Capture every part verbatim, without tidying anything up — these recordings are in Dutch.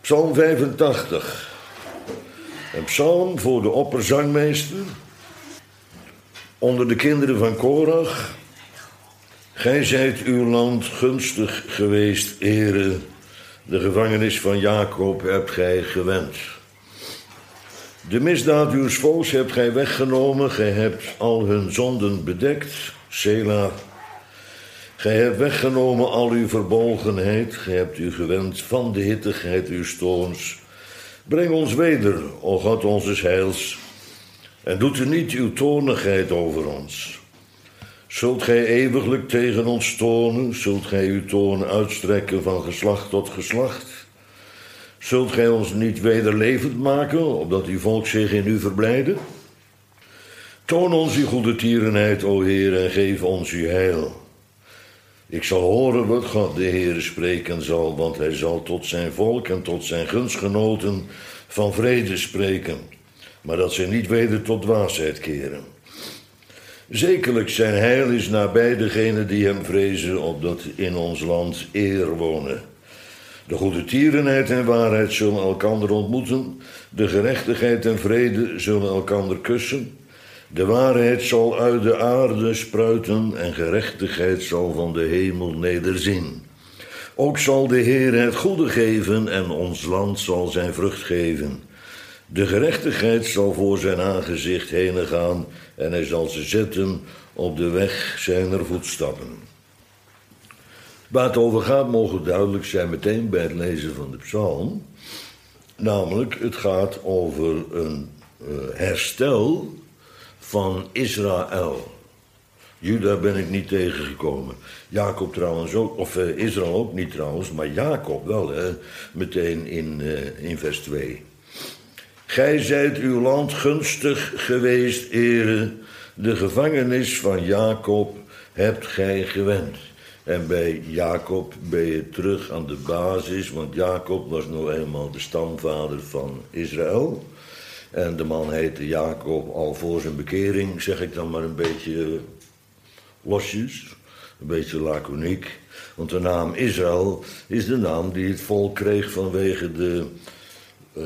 Psalm vijfentachtig. Een psalm voor de opperzangmeester. Onder de kinderen van Korach. Gij zijt uw land gunstig geweest, Heere. De gevangenis van Jacob hebt gij gewend. De misdaad uws volks hebt gij weggenomen. Gij hebt al hun zonden bedekt. Sela. Gij hebt weggenomen al uw verbolgenheid. Gij hebt u gewend van de hittigheid uws toorns. Breng ons weder, o God onzes heils. En doet u niet uw toornigheid over ons. Zult gij eeuwiglijk tegen ons toornen? Zult gij uw toorn uitstrekken van geslacht tot geslacht? Zult gij ons niet weder levend maken, opdat uw volk zich in u verblijde? Toon ons uw goede tierenheid, o Heer, en geef ons uw heil. Ik zal horen wat God de Heere spreken zal, want hij zal tot zijn volk en tot zijn gunstgenoten van vrede spreken, maar dat zij niet weder tot dwaasheid keren. Zekerlijk zijn heil is nabij degenen die hem vrezen, opdat in ons land eer wonen. De goede tierenheid en waarheid zullen elkander ontmoeten, de gerechtigheid en vrede zullen elkander kussen. De waarheid zal uit de aarde spruiten en gerechtigheid zal van de hemel nederzien. Ook zal de Heer het goede geven en ons land zal zijn vrucht geven. De gerechtigheid zal voor zijn aangezicht heen gaan en hij zal ze zetten op de weg zijner voetstappen. Waar het over gaat mogen duidelijk zijn meteen bij het lezen van de psalm. Namelijk, het gaat over een uh, herstel van Israël. Juda ben ik niet tegengekomen. Jacob trouwens ook, of uh, Israël ook niet trouwens, maar Jacob wel, hè, meteen in, uh, in vers twee. Gij zijt uw land gunstig geweest, Heere, de gevangenis van Jacob hebt gij gewend. En bij Jacob ben je terug aan de basis, want Jacob was nou eenmaal de stamvader van Israël. En de man heette Jacob al voor zijn bekering, zeg ik dan maar een beetje losjes, een beetje laconiek. Want de naam Israël is de naam die het volk kreeg vanwege de, uh,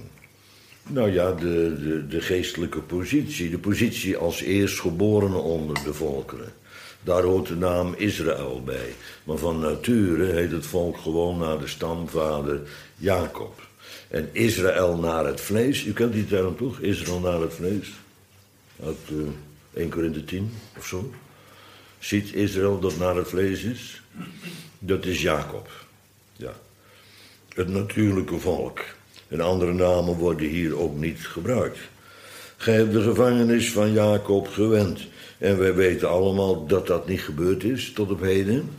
nou ja, de, de, de geestelijke positie. De positie als eerstgeborene onder de volkeren. Daar hoort de naam Israël bij. Maar van nature heet het volk gewoon naar de stamvader Jacob. En Israël naar het vlees, u kent die term toch? Israël naar het vlees. Uit uh, één Korinthe tien of zo. Ziet Israël dat naar het vlees is? Dat is Jacob. Ja. Het natuurlijke volk. En andere namen worden hier ook niet gebruikt. Gij hebt de gevangenis van Jacob gewend. En wij weten allemaal dat dat niet gebeurd is tot op heden.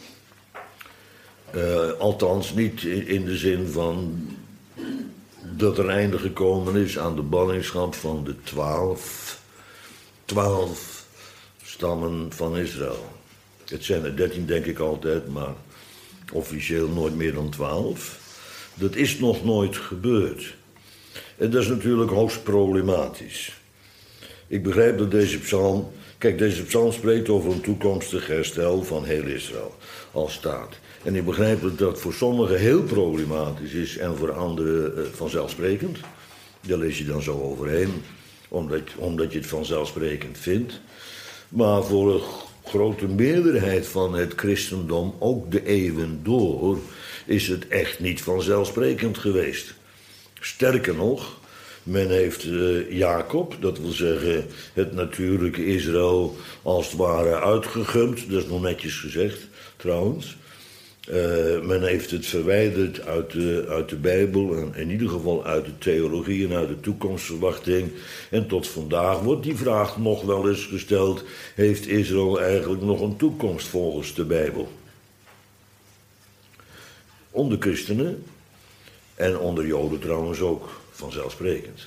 Uh, althans niet in de zin van dat er einde gekomen is aan de ballingschap van de twaalf, twaalf stammen van Israël. Het zijn er dertien denk ik altijd, maar officieel nooit meer dan twaalf. Dat is nog nooit gebeurd. En dat is natuurlijk hoogst problematisch. Ik begrijp dat deze psalm... Kijk, deze psalm spreekt over een toekomstig herstel van heel Israël als staat. En ik begrijp dat dat voor sommigen heel problematisch is en voor anderen uh, vanzelfsprekend. Daar lees je dan zo overheen, omdat, omdat je het vanzelfsprekend vindt. Maar voor een grote meerderheid van het christendom, ook de eeuwen door, is het echt niet vanzelfsprekend geweest. Sterker nog, men heeft uh, Jacob, dat wil zeggen het natuurlijke Israël, als het ware uitgegumd. Dat is nog netjes gezegd, trouwens. Uh, men heeft het verwijderd uit de, uit de Bijbel, en in ieder geval uit de theologie en uit de toekomstverwachting. En tot vandaag wordt die vraag nog wel eens gesteld: heeft Israël eigenlijk nog een toekomst volgens de Bijbel? Onder christenen en onder Joden trouwens ook, vanzelfsprekend.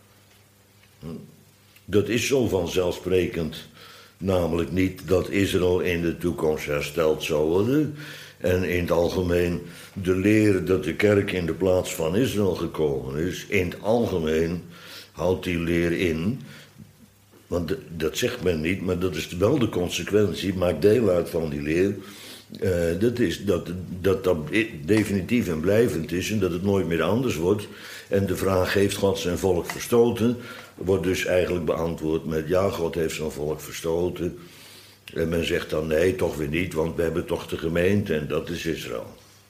Dat is zo vanzelfsprekend, namelijk niet dat Israël in de toekomst hersteld zou worden. En in het algemeen de leer dat de kerk in de plaats van Israël gekomen is, in het algemeen houdt die leer in, want dat zegt men niet, maar dat is wel de consequentie, maakt deel uit van die leer, Uh, dat is dat, dat dat definitief en blijvend is en dat het nooit meer anders wordt. En de vraag, heeft God zijn volk verstoten? Wordt dus eigenlijk beantwoord met ja, God heeft zijn volk verstoten. En men zegt dan nee, toch weer niet, want we hebben toch de gemeente en dat is Israël.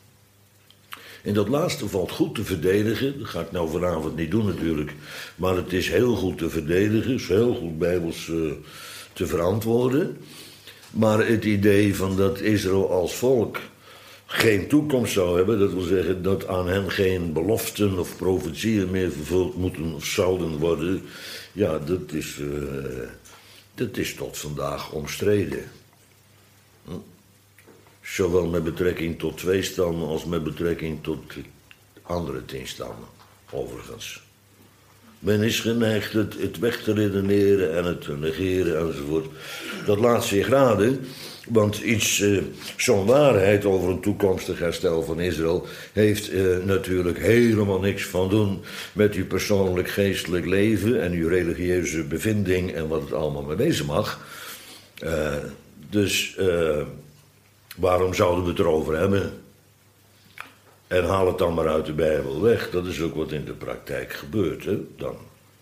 En dat laatste valt goed te verdedigen. Dat ga ik nou vanavond niet doen natuurlijk. Maar het is heel goed te verdedigen. Het is heel goed bijbels uh, te verantwoorden. Maar het idee van dat Israël als volk geen toekomst zou hebben, dat wil zeggen dat aan hen geen beloften of profetieën meer vervuld moeten of zouden worden, ja, dat is, uh, dat is tot vandaag omstreden. Hm? Zowel met betrekking tot twee stammen als met betrekking tot andere tien stammen, overigens. Men is geneigd het, het weg te redeneren en het te negeren enzovoort. Dat laat zich raden, want iets, uh, zo'n waarheid over een toekomstig herstel van Israël heeft uh, natuurlijk helemaal niks van doen met uw persoonlijk geestelijk leven en uw religieuze bevinding en wat het allemaal mee wezen mag. Uh, dus uh, waarom zouden we het erover hebben? En haal het dan maar uit de Bijbel weg. Dat is ook wat in de praktijk gebeurt, hè, dan.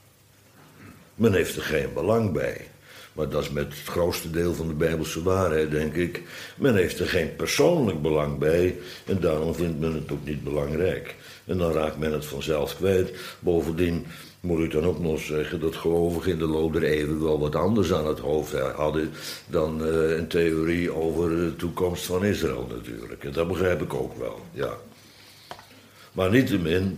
Men heeft er geen belang bij. Maar dat is met het grootste deel van de Bijbelse waarheid, denk ik. Men heeft er geen persoonlijk belang bij. En daarom vindt men het ook niet belangrijk. En dan raakt men het vanzelf kwijt. Bovendien moet ik dan ook nog zeggen dat gelovigen in de loop der eeuwen wel wat anders aan het hoofd hadden dan uh, een theorie over de toekomst van Israël natuurlijk. En dat begrijp ik ook wel, ja. Maar niettemin,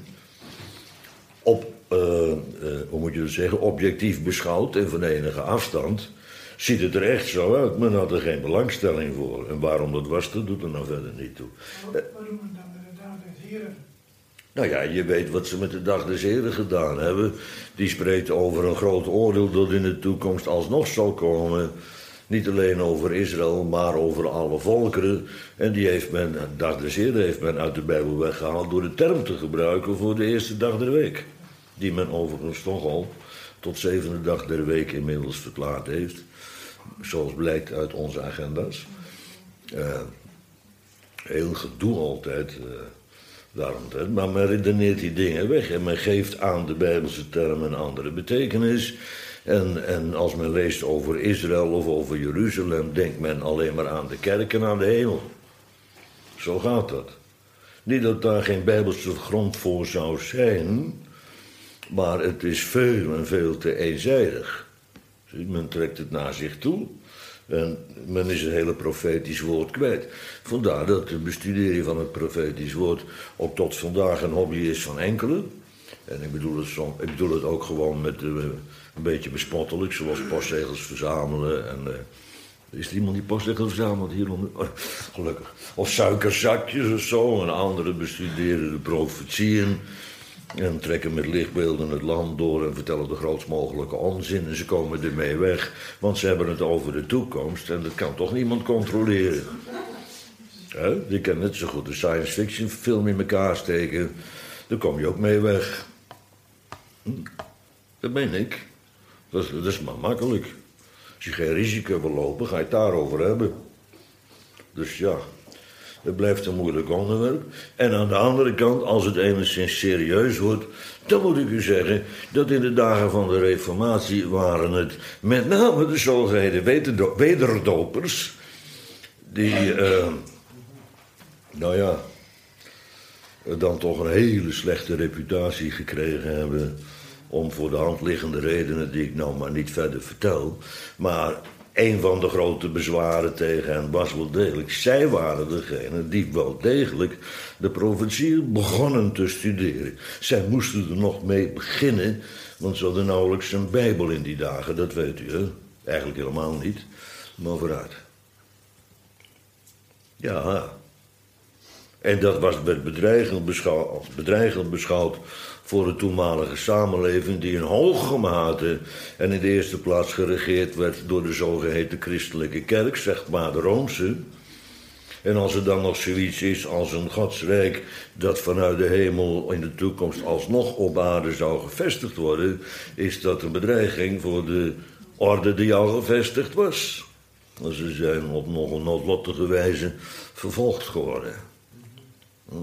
op, uh, uh, hoe moet je dat zeggen, objectief beschouwd en van enige afstand, ziet het er echt zo uit. Men had er geen belangstelling voor. En waarom dat was, dat doet er nou verder niet toe. Wat doen we dan met de dag des Heren? Nou ja, je weet wat ze met de dag des Heren gedaan hebben. Die spreekt over een groot oordeel dat in de toekomst alsnog zal komen. Niet alleen over Israël, maar over alle volkeren. En die heeft men, de dag des Heren heeft men uit de Bijbel weggehaald door de term te gebruiken voor de eerste dag der week. Die men overigens toch al tot zevende dag der week inmiddels verklaard heeft. Zoals blijkt uit onze agenda's. Uh, heel gedoe altijd. Uh, daarom, maar men redeneert die dingen weg. En men geeft aan de Bijbelse term een andere betekenis. En, en als men leest over Israël of over Jeruzalem, denkt men alleen maar aan de kerk en aan de hemel. Zo gaat dat. Niet dat daar geen Bijbelse grond voor zou zijn, maar het is veel en veel te eenzijdig. Men trekt het naar zich toe en men is het hele profetisch woord kwijt. Vandaar dat de bestudering van het profetisch woord ook tot vandaag een hobby is van enkelen. En ik bedoel het, zo, ik bedoel het ook gewoon met uh, een beetje bespottelijk, zoals postzegels verzamelen. En, uh, is er iemand die postzegels verzamelt hieronder? Oh, gelukkig. Of suikerzakjes of zo. En anderen bestuderen de profetieën. En trekken met lichtbeelden het land door en vertellen de grootst mogelijke onzin. En ze komen ermee weg, want ze hebben het over de toekomst. En dat kan toch niemand controleren. He? Je kan net zo goed een science fiction film in elkaar steken. Daar kom je ook mee weg. Hm? Dat meen ik. Dat is, dat is maar makkelijk. Als je geen risico wil lopen, ga je het daarover hebben. Dus ja, het blijft een moeilijk onderwerp. En aan de andere kant, als het enigszins serieus wordt, dan moet ik u zeggen dat in de dagen van de Reformatie waren het met name de zogeheten wederdopers, die, uh, nou ja, dan toch een hele slechte reputatie gekregen hebben, om voor de hand liggende redenen die ik nou maar niet verder vertel. Maar een van de grote bezwaren tegen hen was wel degelijk, zij waren degene die wel degelijk de profetie begonnen te studeren. Zij moesten er nog mee beginnen, want ze hadden nauwelijks een Bijbel in die dagen, dat weet u, hè? Eigenlijk helemaal niet, maar vooruit. Ja, en dat was bedreigend beschouwd, als bedreigend beschouwd voor de toenmalige samenleving, die in hoge mate en in de eerste plaats geregeerd werd door de zogeheten christelijke kerk, zeg maar de Roomse. En als er dan nog zoiets is als een godsrijk dat vanuit de hemel in de toekomst alsnog op aarde zou gevestigd worden, is dat een bedreiging voor de orde die al gevestigd was. Ze zijn op nog een noodlottige wijze vervolgd geworden. Hm?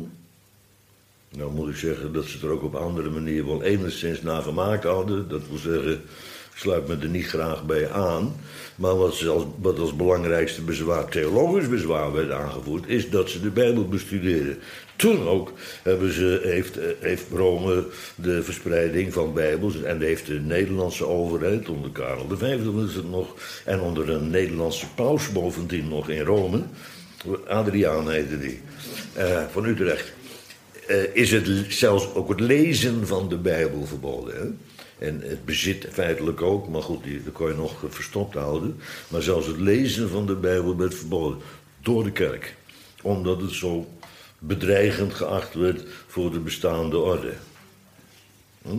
Nou moet ik zeggen dat ze het er ook op andere manier wel enigszins naar gemaakt hadden. Dat wil zeggen, ik sluit me er niet graag bij aan. Maar wat, ze als, wat als belangrijkste bezwaar, theologisch bezwaar werd aangevoerd, is dat ze de Bijbel bestudeerden. Toen ook hebben ze, heeft, heeft Rome de verspreiding van Bijbels en heeft de Nederlandse overheid, onder Karel de Vijfde was het nog, en onder een Nederlandse paus bovendien nog in Rome, Adriaan heette die, uh, van Utrecht, uh, is het zelfs ook het lezen van de Bijbel verboden. Hè? En het bezit feitelijk ook, maar goed, die, dat kon je nog verstopt houden. Maar zelfs het lezen van de Bijbel werd verboden door de kerk. Omdat het zo bedreigend geacht werd voor de bestaande orde. Hm?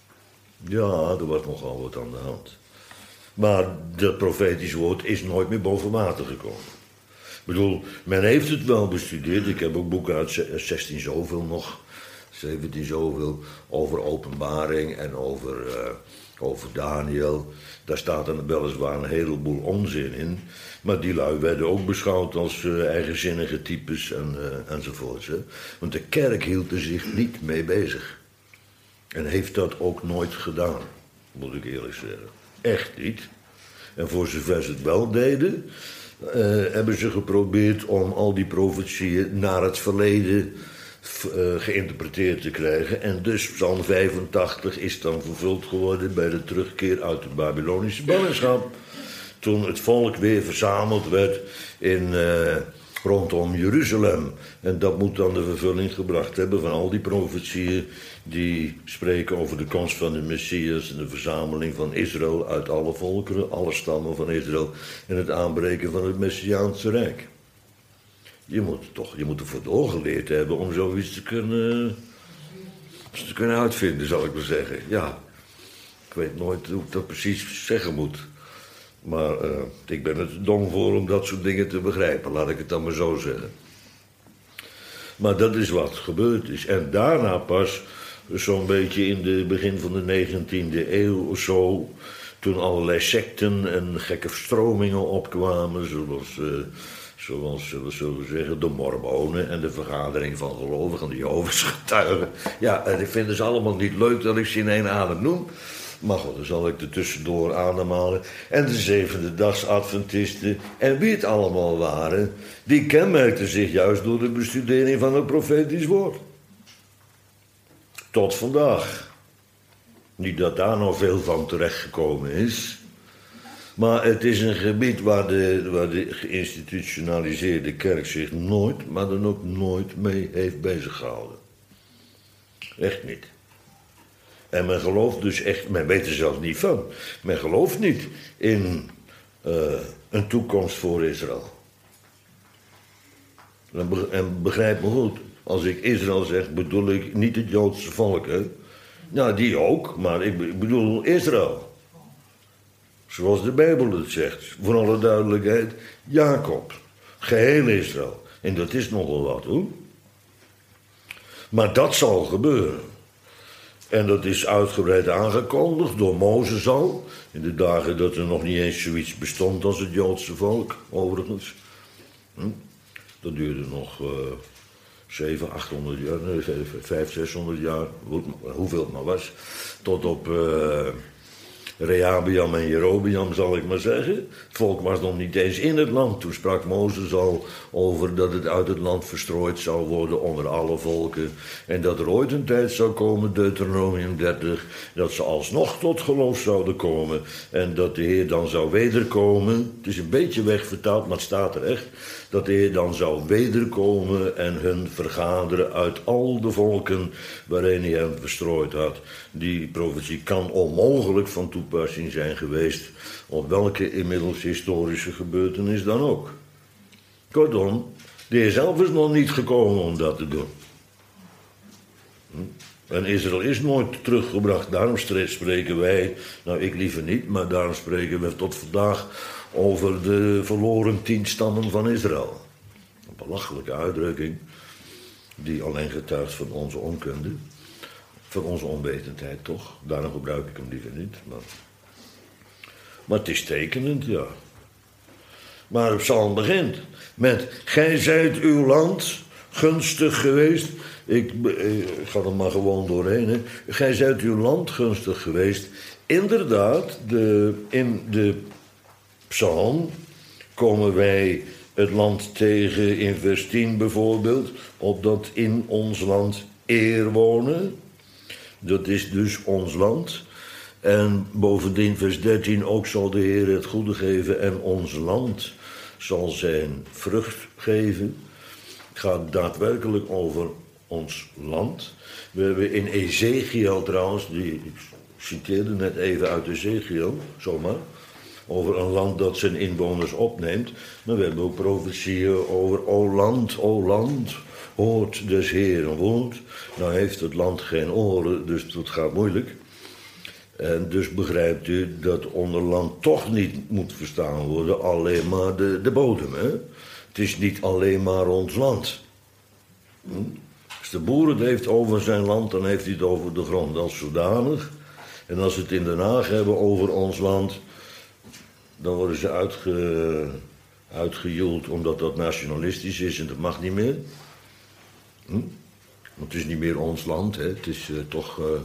Ja, er was nogal wat aan de hand. Maar dat profetisch woord is nooit meer boven water gekomen. Ik bedoel, men heeft het wel bestudeerd. Ik heb ook boeken uit zestien zoveel nog, zeventien zoveel, over openbaring en over, uh, over Daniel. Daar staat er weliswaar een heleboel onzin in. Maar die lui werden ook beschouwd als uh, eigenzinnige types en, uh, enzovoorts. Hè. Want de kerk hield er zich niet mee bezig. En heeft dat ook nooit gedaan, moet ik eerlijk zeggen. Echt niet. En voor zover ze het wel deden, uh, hebben ze geprobeerd om al die profetieën naar het verleden uh, geïnterpreteerd te krijgen. En dus Psalm vijfentachtig is dan vervuld geworden bij de terugkeer uit de Babylonische ballingschap. Toen het volk weer verzameld werd in, uh, rondom Jeruzalem. En dat moet dan de vervulling gebracht hebben van al die profetieën die spreken over de komst van de Messias en de verzameling van Israël uit alle volkeren, alle stammen van Israël en het aanbreken van het Messiaanse Rijk. Je moet, toch, je moet ervoor doorgeleerd hebben om zoiets te kunnen, te kunnen uitvinden, zal ik maar zeggen. Ja, ik weet nooit hoe ik dat precies zeggen moet. Maar uh, ik ben er te dom voor om dat soort dingen te begrijpen, laat ik het dan maar zo zeggen. Maar dat is wat gebeurd is. En daarna pas, zo'n beetje in het begin van de negentiende eeuw of zo, toen allerlei secten en gekke stromingen opkwamen, zoals, uh, zoals we zullen zeggen, de Mormonen en de Vergadering van Gelovigen, de Jehovah's Getuigen. Ja, uh, die vinden ze allemaal niet leuk dat ik ze in één adem noem. Maar goed, dan zal ik er tussendoor ademhalen. En de zevende dags Adventisten en wie het allemaal waren, die kenmerkten zich juist door de bestudering van het profetisch woord. Tot vandaag. Niet dat daar nog veel van terechtgekomen is. Maar het is een gebied waar de, waar de geïnstitutionaliseerde kerk zich nooit, maar dan ook nooit mee heeft beziggehouden. Echt niet. En men gelooft dus echt, men weet er zelfs niet van. Men gelooft niet in uh, een toekomst voor Israël. En begrijp me goed, als ik Israël zeg, bedoel ik niet het Joodse volk. Hè? Nou, die ook, maar ik bedoel Israël. Zoals de Bijbel het zegt, voor alle duidelijkheid, Jacob. Geheel Israël. En dat is nogal wat, hoor. Maar dat zal gebeuren. En dat is uitgebreid aangekondigd door Mozes al. In de dagen dat er nog niet eens zoiets bestond als het Joodse volk, overigens. Hm? Dat duurde nog uh, zeven, achthonderd jaar, nee, vijf, zeshonderd jaar, hoeveel het maar was. Tot op uh, Rehabeam en Jerobeam, zal ik maar zeggen. Het volk was nog niet eens in het land. Toen sprak Mozes al over dat het uit het land verstrooid zou worden onder alle volken. En dat er ooit een tijd zou komen, Deuteronomium dertig, dat ze alsnog tot geloof zouden komen. En dat de Heer dan zou wederkomen. Het is een beetje wegvertaald, maar het staat er echt. Dat de Heer dan zou wederkomen en hun vergaderen uit al de volken waarin hij hen verstrooid had. Die profetie kan onmogelijk van toepassing zijn geweest op welke inmiddels historische gebeurtenis dan ook. Kortom, de Heer zelf is nog niet gekomen om dat te doen. En Israël is nooit teruggebracht. Daarom spreken wij, nou ik liever niet, maar daarom spreken we tot vandaag over de verloren tien stammen van Israël. Een belachelijke uitdrukking, die alleen getuigt van onze onkunde, van onze onwetendheid toch. Daarom gebruik ik hem liever niet. Maar, maar het is tekenend, ja. Maar de psalm begint met: gij zijt uw land gunstig geweest. Ik, ik ga er maar gewoon doorheen. Hè. Gij zijt uw land gunstig geweest. Inderdaad, de, in de psalm komen wij het land tegen in vers tien bijvoorbeeld, opdat in ons land eer wonen. Dat is dus ons land. En bovendien vers dertien, ook zal de Heer het goede geven en ons land zal zijn vrucht geven. Het gaat daadwerkelijk over ons land. We hebben in Ezekiel trouwens, die, ik citeerde net even uit Ezekiel, zomaar, over een land dat zijn inwoners opneemt. Maar we hebben ook profetieën over, o land, o land, hoort des Heeren woord. Nou heeft het land geen oren, dus dat gaat moeilijk. En dus begrijpt u dat onder land toch niet moet verstaan worden alleen maar de, de bodem. Hè? Het is niet alleen maar ons land. Hm? Als de boer het heeft over zijn land, dan heeft hij het over de grond als zodanig. En als ze het in Den Haag hebben over ons land, dan worden ze uitge, uitgejoeld omdat dat nationalistisch is en dat mag niet meer. Hm? Want het is niet meer ons land, hè? Het is uh, toch... Uh,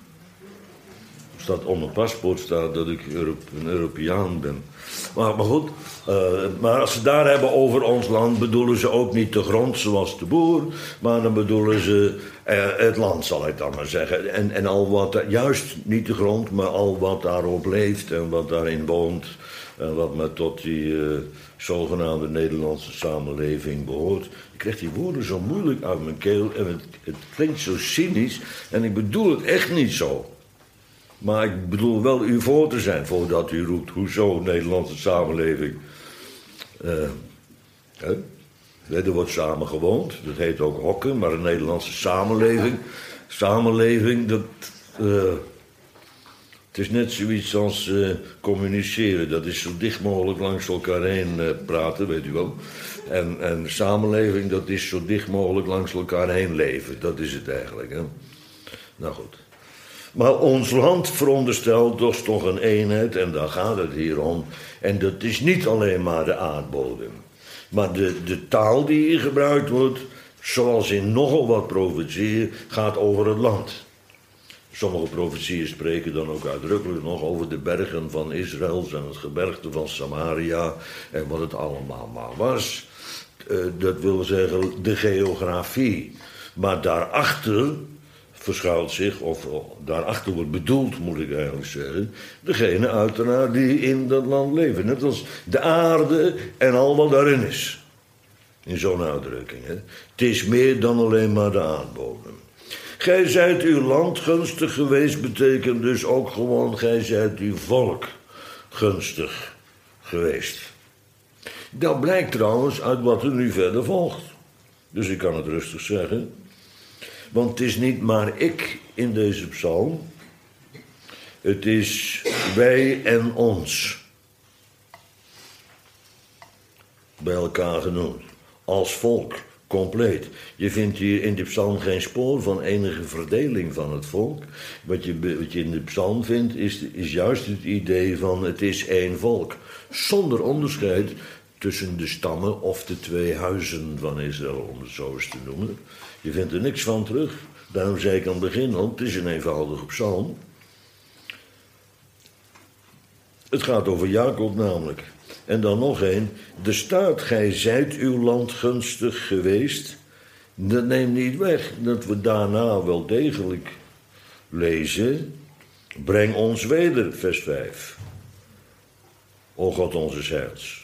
staat op mijn paspoort staat dat ik Europe, een Europeaan ben. Maar, maar goed, uh, maar als ze daar hebben over ons land, bedoelen ze ook niet de grond zoals de boer, maar dan bedoelen ze uh, het land, zal ik dan maar zeggen. En, en al wat, juist niet de grond, maar al wat daarop leeft en wat daarin woont, en wat maar tot die uh, zogenaamde Nederlandse samenleving behoort. Ik krijg die woorden zo moeilijk uit mijn keel en het, het klinkt zo cynisch en ik bedoel het echt niet zo. Maar ik bedoel wel u voor te zijn voordat u roept, hoezo Nederlandse samenleving? Uh, hè? Er wordt samen gewoond, dat heet ook hokken, maar een Nederlandse samenleving, samenleving, dat, uh, het is net zoiets als uh, communiceren. Dat is zo dicht mogelijk langs elkaar heen uh, praten, weet u wel. En, en samenleving, dat is zo dicht mogelijk langs elkaar heen leven. Dat is het eigenlijk, hè. Nou goed. Maar ons land veronderstelt dus toch een eenheid, en daar gaat het hier om. En dat is niet alleen maar de aardbodem. Maar de, de taal die hier gebruikt wordt, zoals in nogal wat profetieën, gaat over het land. Sommige profetieën spreken dan ook uitdrukkelijk nog over de bergen van Israël en het gebergte van Samaria en wat het allemaal maar was. Uh, dat wil zeggen de geografie. Maar daarachter verschuilt zich, of daarachter wordt bedoeld, moet ik eigenlijk zeggen, degene uiteraard die in dat land leven. Net als de aarde en al wat daarin is. In zo'n uitdrukking. Hè. Het is meer dan alleen maar de aardbodem. Gij zijt uw land gunstig geweest, betekent dus ook gewoon, gij zijt uw volk gunstig geweest. Dat blijkt trouwens uit wat er nu verder volgt. Dus ik kan het rustig zeggen. Want het is niet maar ik in deze psalm. Het is wij en ons. Bij elkaar genoemd. Als volk, compleet. Je vindt hier in de psalm geen spoor van enige verdeling van het volk. Wat je, wat je in de psalm vindt is, is juist het idee van het is één volk. Zonder onderscheid tussen de stammen of de twee huizen van Israël, om het zo eens te noemen. Je vindt er niks van terug. Daarom zei ik aan het begin al, het is een eenvoudige psalm. Het gaat over Jacob namelijk. En dan nog één. Er staat, gij zijt uw land gunstig geweest. Dat neemt niet weg dat we daarna wel degelijk lezen. Breng ons weder, vers vijf. O God onze heils.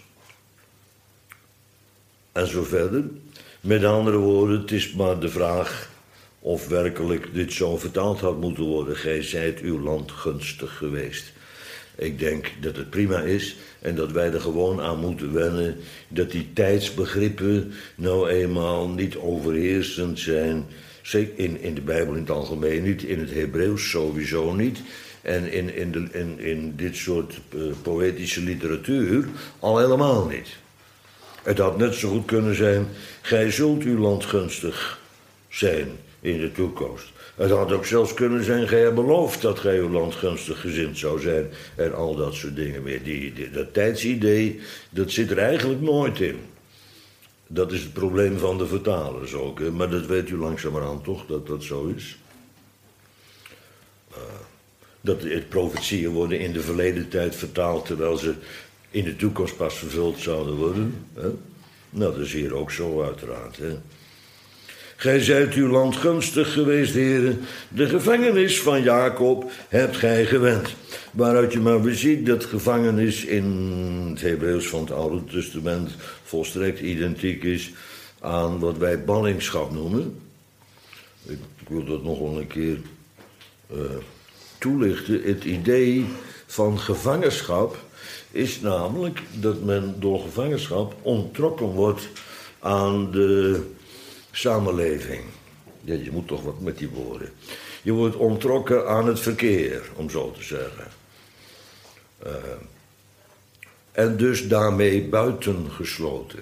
En zo verder. Met andere woorden, het is maar de vraag of werkelijk dit zo vertaald had moeten worden. Gij zijt uw land gunstig geweest. Ik denk dat het prima is en dat wij er gewoon aan moeten wennen dat die tijdsbegrippen nou eenmaal niet overheersend zijn. Zeker in, in de Bijbel in het algemeen niet, in het Hebreeuws sowieso niet. En in, in, de, in, in dit soort uh, poëtische literatuur al helemaal niet. Het had net zo goed kunnen zijn, gij zult uw land gunstig zijn. in de toekomst. Het had ook zelfs kunnen zijn, gij hebt beloofd dat gij uw land gunstig gezind zou zijn. En al dat soort dingen meer. Die, die, dat tijdsidee, dat zit er eigenlijk nooit in. Dat is het probleem van de vertalers ook. Hè? Maar dat weet u langzamerhand toch, dat dat zo is. Uh, dat het profetieën worden in de verleden tijd vertaald, terwijl ze in de toekomst pas vervuld zouden worden. Hè? Nou, dat is hier ook zo uiteraard. Hè? Gij zijt uw land gunstig geweest, heren. De gevangenis van Jacob hebt gij gewend. Waaruit je maar beziet dat gevangenis in het Hebreeuws van het Oude Testament volstrekt identiek is aan wat wij ballingschap noemen. Ik, ik wil dat nog wel een keer uh, toelichten. Het idee van gevangenschap is namelijk dat men door gevangenschap onttrokken wordt aan de samenleving. Ja, je moet toch wat met die woorden. Je wordt onttrokken aan het verkeer, om zo te zeggen. Uh, en dus daarmee buitengesloten.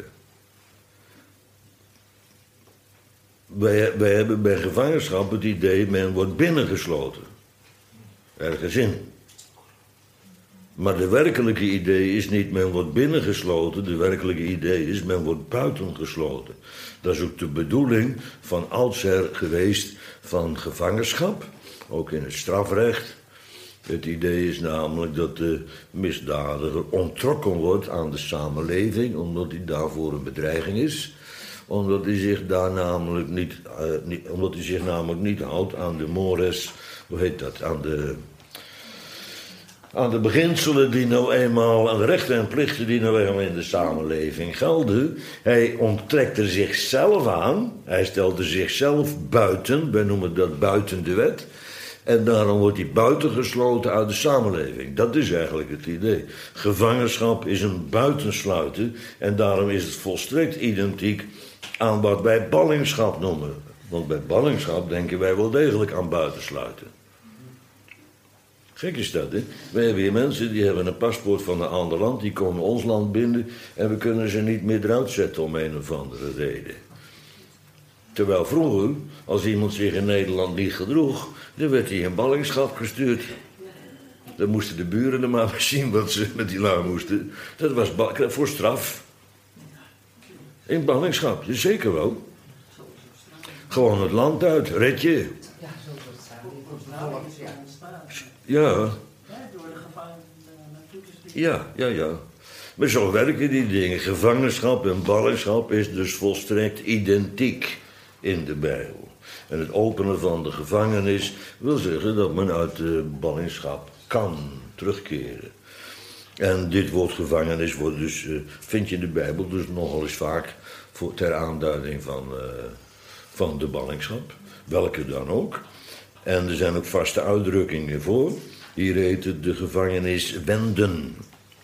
Wij, wij hebben bij gevangenschap het idee, men wordt binnengesloten. Ergens in. Maar de werkelijke idee is niet, men wordt binnengesloten. De werkelijke idee is, men wordt buitengesloten. Dat is ook de bedoeling van oudsher geweest van gevangenschap. Ook in het strafrecht. Het idee is namelijk dat de misdadiger onttrokken wordt aan de samenleving, omdat hij daarvoor een bedreiging is. Omdat hij zich daar namelijk niet, uh, niet, omdat hij zich namelijk niet houdt aan de mores, hoe heet dat, aan de, aan de beginselen die nou eenmaal, aan de rechten en plichten die nou eenmaal in de samenleving gelden. Hij onttrekt er zichzelf aan, hij stelt er zichzelf buiten, wij noemen dat buiten de wet. En daarom wordt hij buitengesloten uit de samenleving. Dat is eigenlijk het idee. Gevangenschap is een buitensluiten. En daarom is het volstrekt identiek aan wat wij ballingschap noemen. Want bij ballingschap denken wij wel degelijk aan buitensluiten. Gek is dat, hè? We hebben hier mensen die hebben een paspoort van een ander land. Die komen ons land binnen. En we kunnen ze niet meer eruit zetten om een of andere reden. Terwijl vroeger, als iemand zich in Nederland niet gedroeg, dan werd hij in ballingschap gestuurd. Dan moesten de buren er maar zien wat ze met die lui moesten. Dat was voor straf. In ballingschap, ja, zeker wel. Gewoon het land uit, red je. Ja. Door de gevangenen naartoe te sturen. Ja, ja, ja. Maar zo werken die dingen. Gevangenschap en ballingschap is dus volstrekt identiek in de Bijbel. En het openen van de gevangenis wil zeggen dat men uit de ballingschap kan terugkeren. En dit woord gevangenis wordt dus, uh, vind je in de Bijbel dus nogal eens vaak voor, ter aanduiding van, uh, van de ballingschap. Welke dan ook. En er zijn ook vaste uitdrukkingen voor. Hier heet het de gevangenis wenden.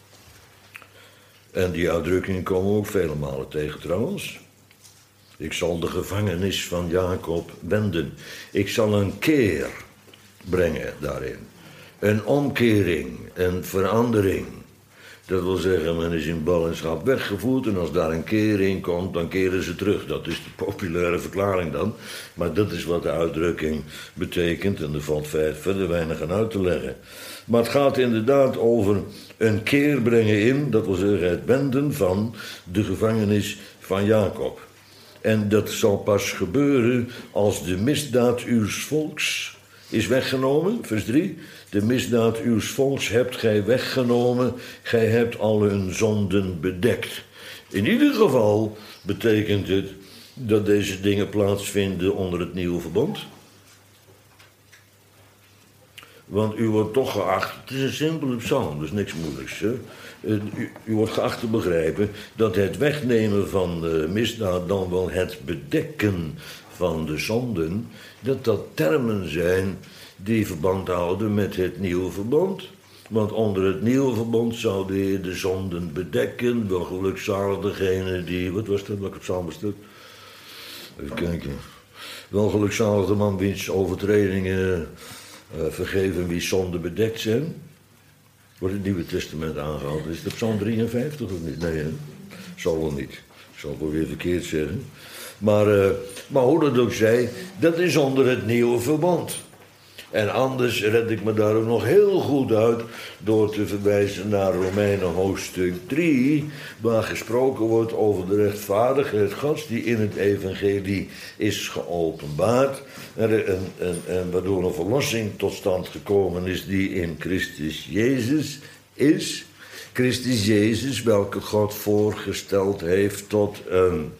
En die uitdrukkingen komen we ook vele malen tegen trouwens. Ik zal de gevangenis van Jacob wenden. Ik zal een keer brengen daarin. Een omkering, een verandering. Dat wil zeggen, men is in ballingschap weggevoerd en als daar een keer in komt, dan keren ze terug. Dat is de populaire verklaring dan. Maar dat is wat de uitdrukking betekent en er valt verder weinig aan uit te leggen. Maar het gaat inderdaad over een keer brengen in, dat wil zeggen het wenden van de gevangenis van Jacob. En dat zal pas gebeuren als de misdaad uws volks is weggenomen. Vers drie. De misdaad uws volks hebt gij weggenomen. Gij hebt al hun zonden bedekt. In ieder geval betekent het dat deze dingen plaatsvinden onder het nieuwe verbond. Want u wordt toch geacht, het is een simpele psalm, dus niks moeilijks. Hè? U, u wordt geacht te begrijpen dat het wegnemen van de misdaad, dan wel het bedekken van de zonden, dat dat termen zijn die verband houden met het nieuwe verbond. Want onder het nieuwe verbond zou de Heer de zonden bedekken. Wel gelukzalig degene die, wat was dat, welke psalm was dat? Even kijken. Wel gelukzalig de man wiens overtredingen uh, vergeven, wie zonden bedekt zijn. Wordt het Nieuwe Testament aangehaald. Is het psalm drieënvijftig of niet? Nee, hè? Zal wel niet. Ik zal het wel weer verkeerd zeggen. Maar, uh, maar hoe dat ook zij, dat is onder het nieuwe verbond. En anders red ik me daar ook nog heel goed uit door te verwijzen naar Romeinen hoofdstuk drie, waar gesproken wordt over de rechtvaardigheid Gods die in het evangelie is geopenbaard. En, en, en, en waardoor een verlossing tot stand gekomen is die in Christus Jezus is. Christus Jezus, welke God voorgesteld heeft tot een...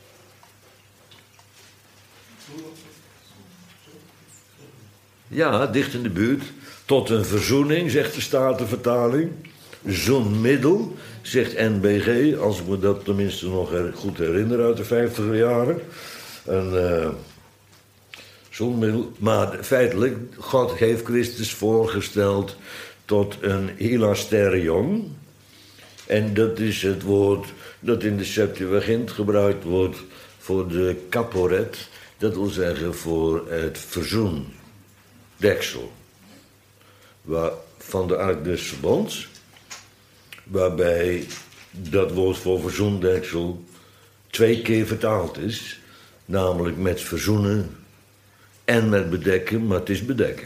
Ja, dicht in de buurt. Tot een verzoening, zegt de Statenvertaling. Zoenmiddel, zegt N B G, als ik me dat tenminste nog goed herinner uit de vijftiger jaren. Een uh, zoenmiddel. Maar feitelijk, God heeft Christus voorgesteld tot een hilasterion. En dat is het woord dat in de Septuagint gebruikt wordt voor de caporet. Dat wil zeggen voor het verzoendeksel. Waar, van de Ark des Verbonds. Waarbij dat woord voor verzoendeksel twee keer vertaald is. Namelijk met verzoenen en met bedekken, maar het is bedekken.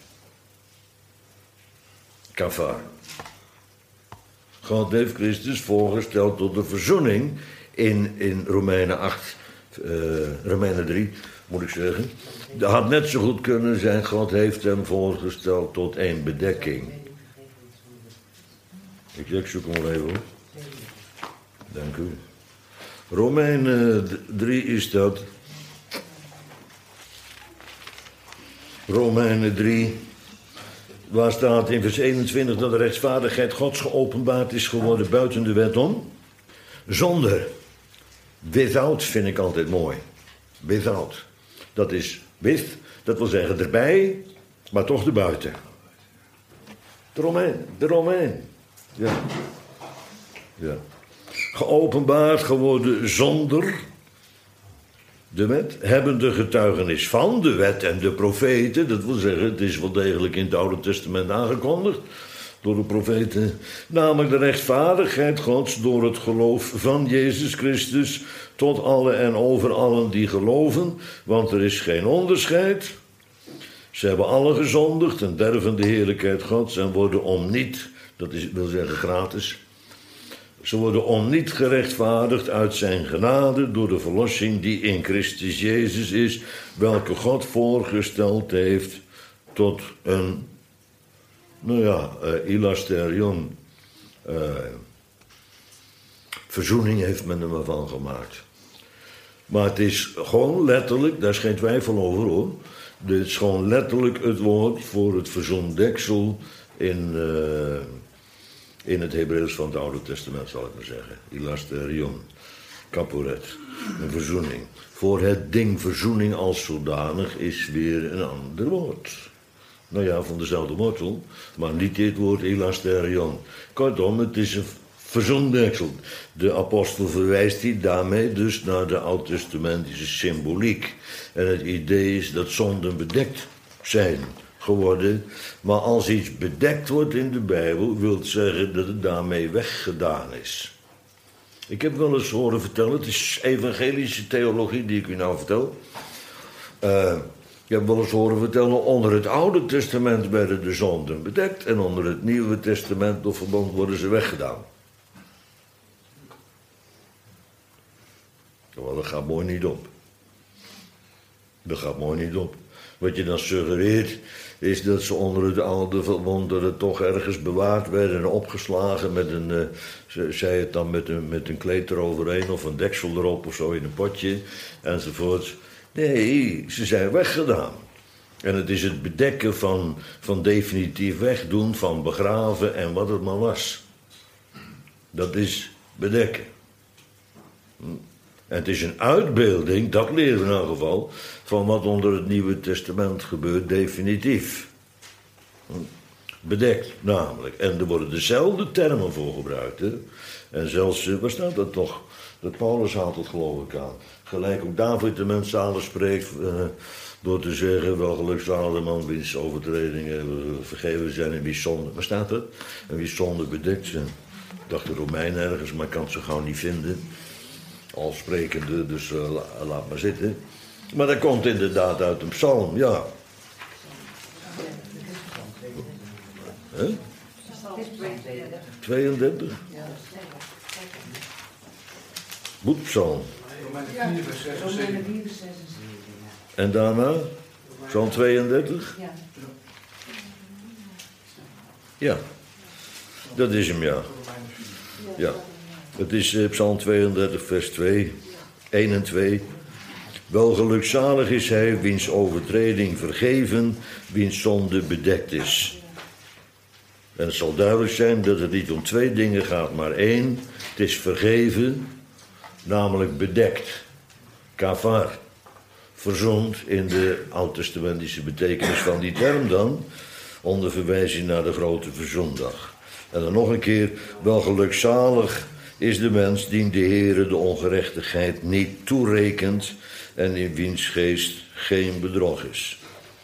Kafar. God heeft Christus voorgesteld tot de verzoening in, in Romeinen acht, uh, Romeinen drie, moet ik zeggen. Dat had net zo goed kunnen zijn, God heeft hem voorgesteld tot één bedekking. Ik, ik zoek hem wel even op. Dank u. Romeinen drie is dat. Romeinen drie... Waar staat in vers eenentwintig dat de rechtvaardigheid Gods geopenbaard is geworden buiten de wet om? Zonder. Without vind ik altijd mooi. Without. Dat is with, dat wil zeggen erbij, maar toch erbuiten. De Romein, de Romein. Ja. Ja. Geopenbaard geworden zonder de wet, hebben de getuigenis van de wet en de profeten. Dat wil zeggen, het is wel degelijk in het Oude Testament aangekondigd door de profeten. Namelijk de rechtvaardigheid Gods door het geloof van Jezus Christus tot alle en over allen die geloven. Want er is geen onderscheid. Ze hebben alle gezondigd en derven de heerlijkheid Gods en worden om niet, dat is, wil zeggen gratis... Ze worden om niet gerechtvaardigd uit zijn genade door de verlossing die in Christus Jezus is, welke God voorgesteld heeft tot een, nou ja, uh, hilasterion. Uh, verzoening heeft men er maar van gemaakt. Maar het is gewoon letterlijk, daar is geen twijfel over hoor, dit is gewoon letterlijk het woord voor het verzoendeksel in... Uh, In het Hebreeuws van het Oude Testament, zal ik maar zeggen. Hilasterion, caporet, een verzoening. Voor het ding verzoening als zodanig is weer een ander woord. Nou ja, van dezelfde wortel, maar niet dit woord hilasterion. Kortom, het is een verzoendeksel. De apostel verwijst hier daarmee dus naar de oud-testamentische symboliek. En het idee is dat zonden bedekt zijn geworden. Maar als iets bedekt wordt in de Bijbel, wil het zeggen dat het daarmee weggedaan is. Ik heb wel eens horen vertellen, het is evangelische theologie die ik u nou vertel. Uh, ik heb wel eens horen vertellen, onder het Oude Testament werden de zonden bedekt en onder het Nieuwe Testament of verbond worden ze weggedaan. Wel, dat gaat mooi niet op. Dat gaat mooi niet op. Wat je dan suggereert, is dat ze onder het oude verbond dat het toch ergens bewaard werden en opgeslagen met een, uh, ze zei het dan met een, met een kleed eroverheen of een deksel erop of zo in een potje enzovoort. Nee, ze zijn weggedaan. En het is het bedekken van, van definitief wegdoen, van begraven en wat het maar was. Dat is bedekken. En het is een uitbeelding, dat leren we in elk geval, van wat onder het Nieuwe Testament gebeurt definitief. Bedekt namelijk. En er worden dezelfde termen voor gebruikt. Hè? En zelfs, waar staat dat toch? Dat Paulus haalt het geloof ik aan. Gelijk ook David de mens zalig spreekt uh, door te zeggen, wel gelukzalig de man wiens overtredingen vergeven zijn en wie zonde, waar staat dat? En wie zonde bedekt zijn. Ik dacht de Romein ergens, maar ik kan het zo gauw niet vinden. al sprekende, dus uh, la, laat maar zitten. Maar dat komt inderdaad uit een psalm, ja. Huh? tweeëndertig? Boetpsalm. En daarna? Psalm tweeëndertig? Ja. Dat is hem, ja. Ja. Het is uh, Psalm tweeëndertig, vers twee. één en twee. Wel gelukzalig is hij, wiens overtreding vergeven, wiens zonde bedekt is. En het zal duidelijk zijn dat het niet om twee dingen gaat, maar één. Het is vergeven, namelijk bedekt. Kafar. Verzoend in de oud-testamentische betekenis van die term dan. Onder verwijzing naar de grote verzoendag. En dan nog een keer, wel gelukzalig is de mens die de Heere de ongerechtigheid niet toerekent en in wiens geest geen bedrog is.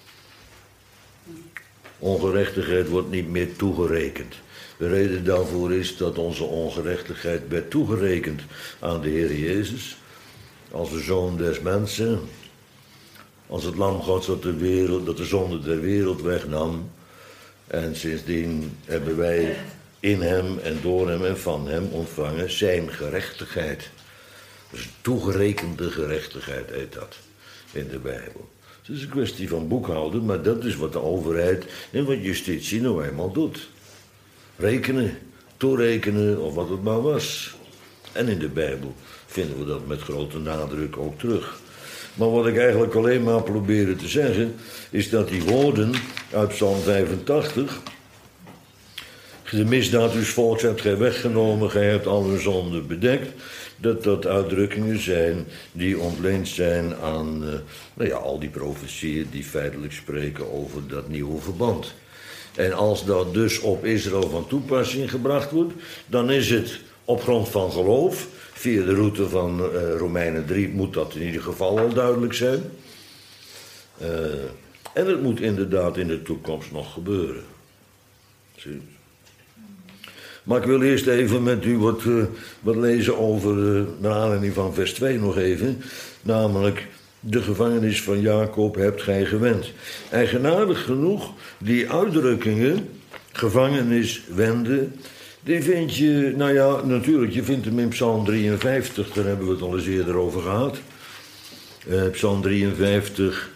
Ongerechtigheid wordt niet meer toegerekend. De reden daarvoor is dat onze ongerechtigheid werd toegerekend aan de Heer Jezus. Als de Zoon des mensen. Als het lam Gods dat de, wereld, dat de zonde der wereld wegnam. En sindsdien hebben wij in hem en door hem en van hem ontvangen zijn gerechtigheid. Dus toegerekende gerechtigheid heet dat in de Bijbel. Het is een kwestie van boekhouden, maar dat is wat de overheid en wat justitie nou eenmaal doet. Rekenen, toerekenen of wat het maar was. En in de Bijbel vinden we dat met grote nadruk ook terug. Maar wat ik eigenlijk alleen maar probeerde te zeggen, is dat die woorden uit Psalm vijfentachtig... de misdaad uws volks hebt gij weggenomen, gij hebt al hun zonden bedekt, dat dat uitdrukkingen zijn die ontleend zijn aan uh, nou ja, al die profetieën die feitelijk spreken over dat nieuwe verband. En als dat dus op Israël van toepassing gebracht wordt, dan is het op grond van geloof. Via de route van uh, Romeinen drie moet dat in ieder geval al duidelijk zijn. Uh, en het moet inderdaad in de toekomst nog gebeuren. Zie. Maar ik wil eerst even met u wat, uh, wat lezen over, uh, naar aanleiding van vers twee nog even. Namelijk, de gevangenis van Jacob hebt gij gewend. Eigenaardig genoeg, die uitdrukkingen, gevangenis wenden, die vind je, nou ja, natuurlijk, je vindt hem in Psalm drieënvijftig, daar hebben we het al eens eerder over gehad. Uh, Psalm drieënvijftig,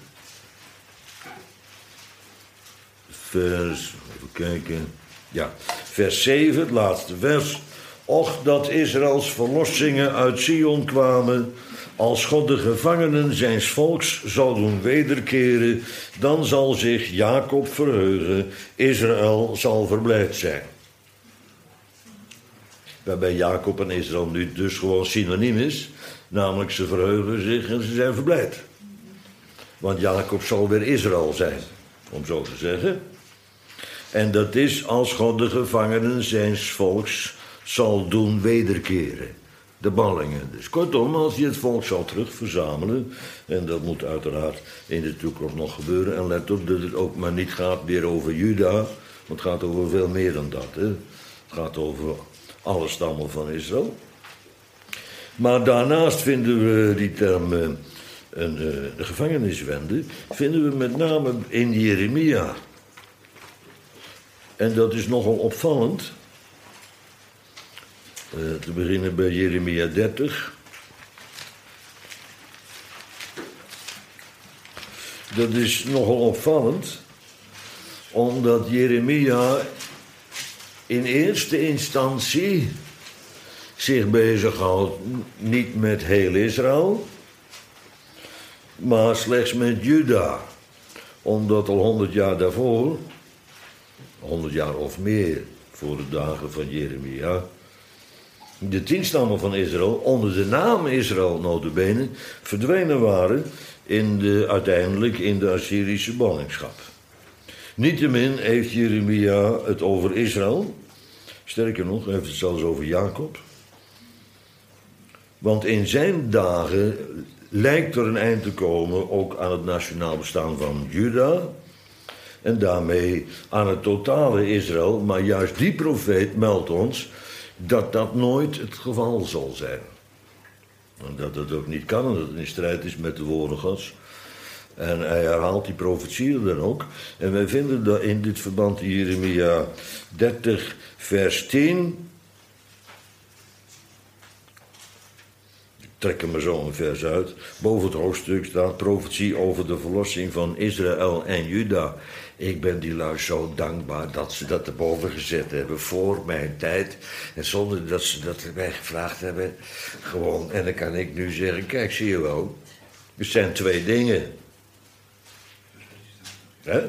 vers, even kijken, ja, vers zeven, het laatste vers. Och, dat Israëls verlossingen uit Sion kwamen, als God de gevangenen zijns volks zal doen wederkeren, dan zal zich Jacob verheugen, Israël zal verblijd zijn. Waarbij Jacob en Israël nu dus gewoon synoniem is. Namelijk ze verheugen zich en ze zijn verblijd. Want Jacob zal weer Israël zijn, om zo te zeggen. En dat is als God de gevangenen zijns volks zal doen wederkeren. De ballingen. Dus kortom, als hij het volk zal terugverzamelen. En dat moet uiteraard in de toekomst nog gebeuren. En let op dat het ook maar niet gaat meer over Juda. Want het gaat over veel meer dan dat. Hè. Het gaat over alle stammen van Israël. Maar daarnaast vinden we die term uh, een, uh, de gevangeniswende, vinden we met name in Jeremia. En dat is nogal opvallend. Uh, te beginnen bij Jeremia dertig. Dat is nogal opvallend, omdat Jeremia in eerste instantie zich bezighoudt niet met heel Israël, maar slechts met Juda. Omdat al honderd jaar daarvoor, honderd jaar of meer voor de dagen van Jeremia, de tien stammen van Israël onder de naam Israël nota bene verdwenen waren in de, uiteindelijk in de Assyrische ballingschap. Niettemin heeft Jeremia het over Israël. Sterker nog, hij heeft het zelfs over Jacob. Want in zijn dagen lijkt er een eind te komen ook aan het nationaal bestaan van Juda. En daarmee aan het totale Israël. Maar juist die profeet meldt ons dat dat nooit het geval zal zijn. En dat het ook niet kan en dat het in strijd is met de woorden Gods. En hij herhaalt die profetieën dan ook. En wij vinden dat in dit verband in Jeremia dertig, vers tien. Ik trek er maar zo een vers uit. Boven het hoofdstuk staat profetie over de verlossing van Israël en Juda. Ik ben die lui zo dankbaar dat ze dat erboven gezet hebben voor mijn tijd. En zonder dat ze dat mij gevraagd hebben. Gewoon. En dan kan ik nu zeggen, kijk, zie je wel. Er zijn twee dingen. Hè?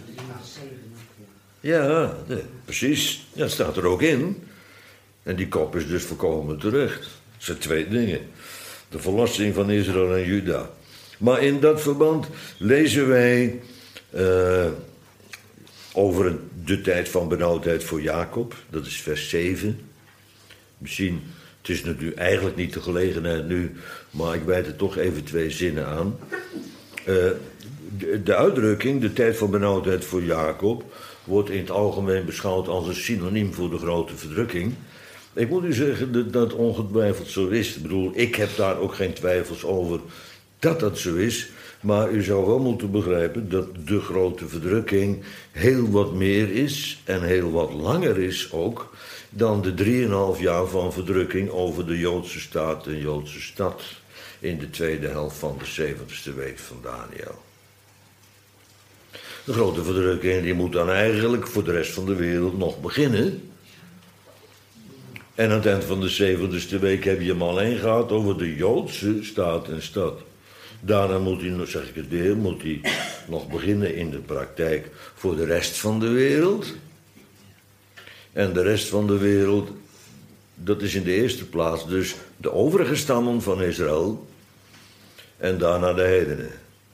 Ja, nee, precies. Dat staat er ook in. En die kop is dus volkomen terecht. Het zijn twee dingen. De verlossing van Israël en Juda. Maar in dat verband lezen wij uh, over de tijd van benauwdheid voor Jacob. Dat is vers zeven. Misschien, het is natuurlijk eigenlijk niet de gelegenheid nu, maar ik wijd er toch even twee zinnen aan. Uh, de, de uitdrukking, de tijd van benauwdheid voor Jacob, wordt in het algemeen beschouwd als een synoniem voor de grote verdrukking. Ik moet u zeggen dat dat ongetwijfeld zo is. Ik bedoel, ik heb daar ook geen twijfels over dat dat zo is. Maar u zou wel moeten begrijpen dat de grote verdrukking heel wat meer is en heel wat langer is ook dan de drieënhalf jaar van verdrukking over de Joodse staat en Joodse stad in de tweede helft van de zeventigste week van Daniel. De grote verdrukking die moet dan eigenlijk voor de rest van de wereld nog beginnen. En aan het eind van de zeventigste week heb je hem alleen gehad over de Joodse staat en stad. Daarna moet hij, zeg ik het weer, moet hij nog beginnen in de praktijk voor de rest van de wereld. En de rest van de wereld, dat is in de eerste plaats dus de overige stammen van Israël. En daarna de heidenen.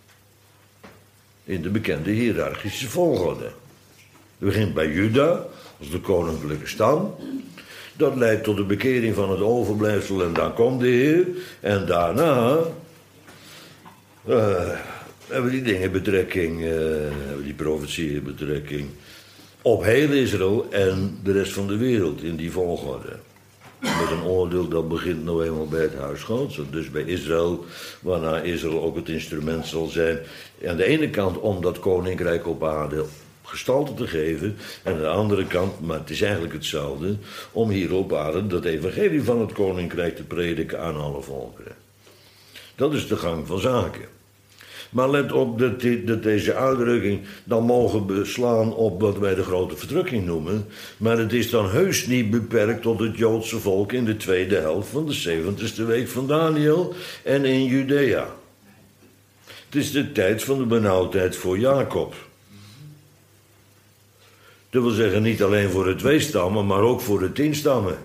In de bekende hiërarchische volgorde. Het begint bij Juda, als de koninklijke stam. Dat leidt tot de bekering van het overblijfsel en dan komt de Heer. En daarna uh, hebben die dingen betrekking, uh, hebben die profetieën betrekking op heel Israël en de rest van de wereld in die volgorde. Met een oordeel dat begint nou eenmaal bij het huis Gods, dus bij Israël, waarna Israël ook het instrument zal zijn. Aan de ene kant om dat koninkrijk op aarde gestalte te geven, en aan de andere kant, maar het is eigenlijk hetzelfde, om hier op aarde dat evangelie van het koninkrijk te prediken aan alle volkeren. Dat is de gang van zaken. Maar let op dat, die, dat deze uitdrukking dan mogen beslaan op wat wij de grote verdrukking noemen, maar het is dan heus niet beperkt tot het Joodse volk in de tweede helft van de zeventigste week van Daniel en in Judea. Het is de tijd van de benauwdheid voor Jacob. Dat wil zeggen niet alleen voor de twee stammen, maar ook voor de tien stammen.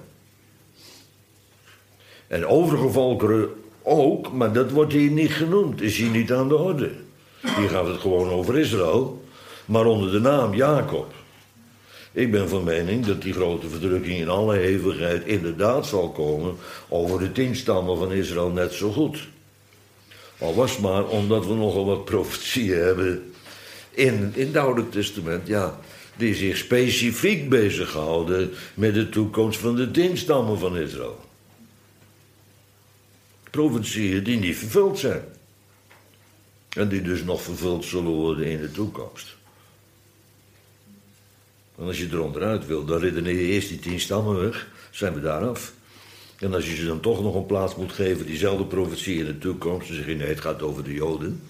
En overige volkeren ook, maar dat wordt hier niet genoemd, is hier niet aan de orde. Hier gaat het gewoon over Israël, maar onder de naam Jacob. Ik ben van mening dat die grote verdrukking in alle hevigheid inderdaad zal komen over de tien stammen van Israël net zo goed. Al was maar omdat we nogal wat profetieën hebben in, in het Oude Testament, ja, die zich specifiek bezighouden met de toekomst van de tien stammen van Israël. Profetieën die niet vervuld zijn. En die dus nog vervuld zullen worden in de toekomst. En als je eronderuit wil, dan redeneer je eerst die tien stammen weg. Zijn we daar af. En als je ze dan toch nog een plaats moet geven, diezelfde profetie in de toekomst, dan zeg je nee, het gaat over de Joden.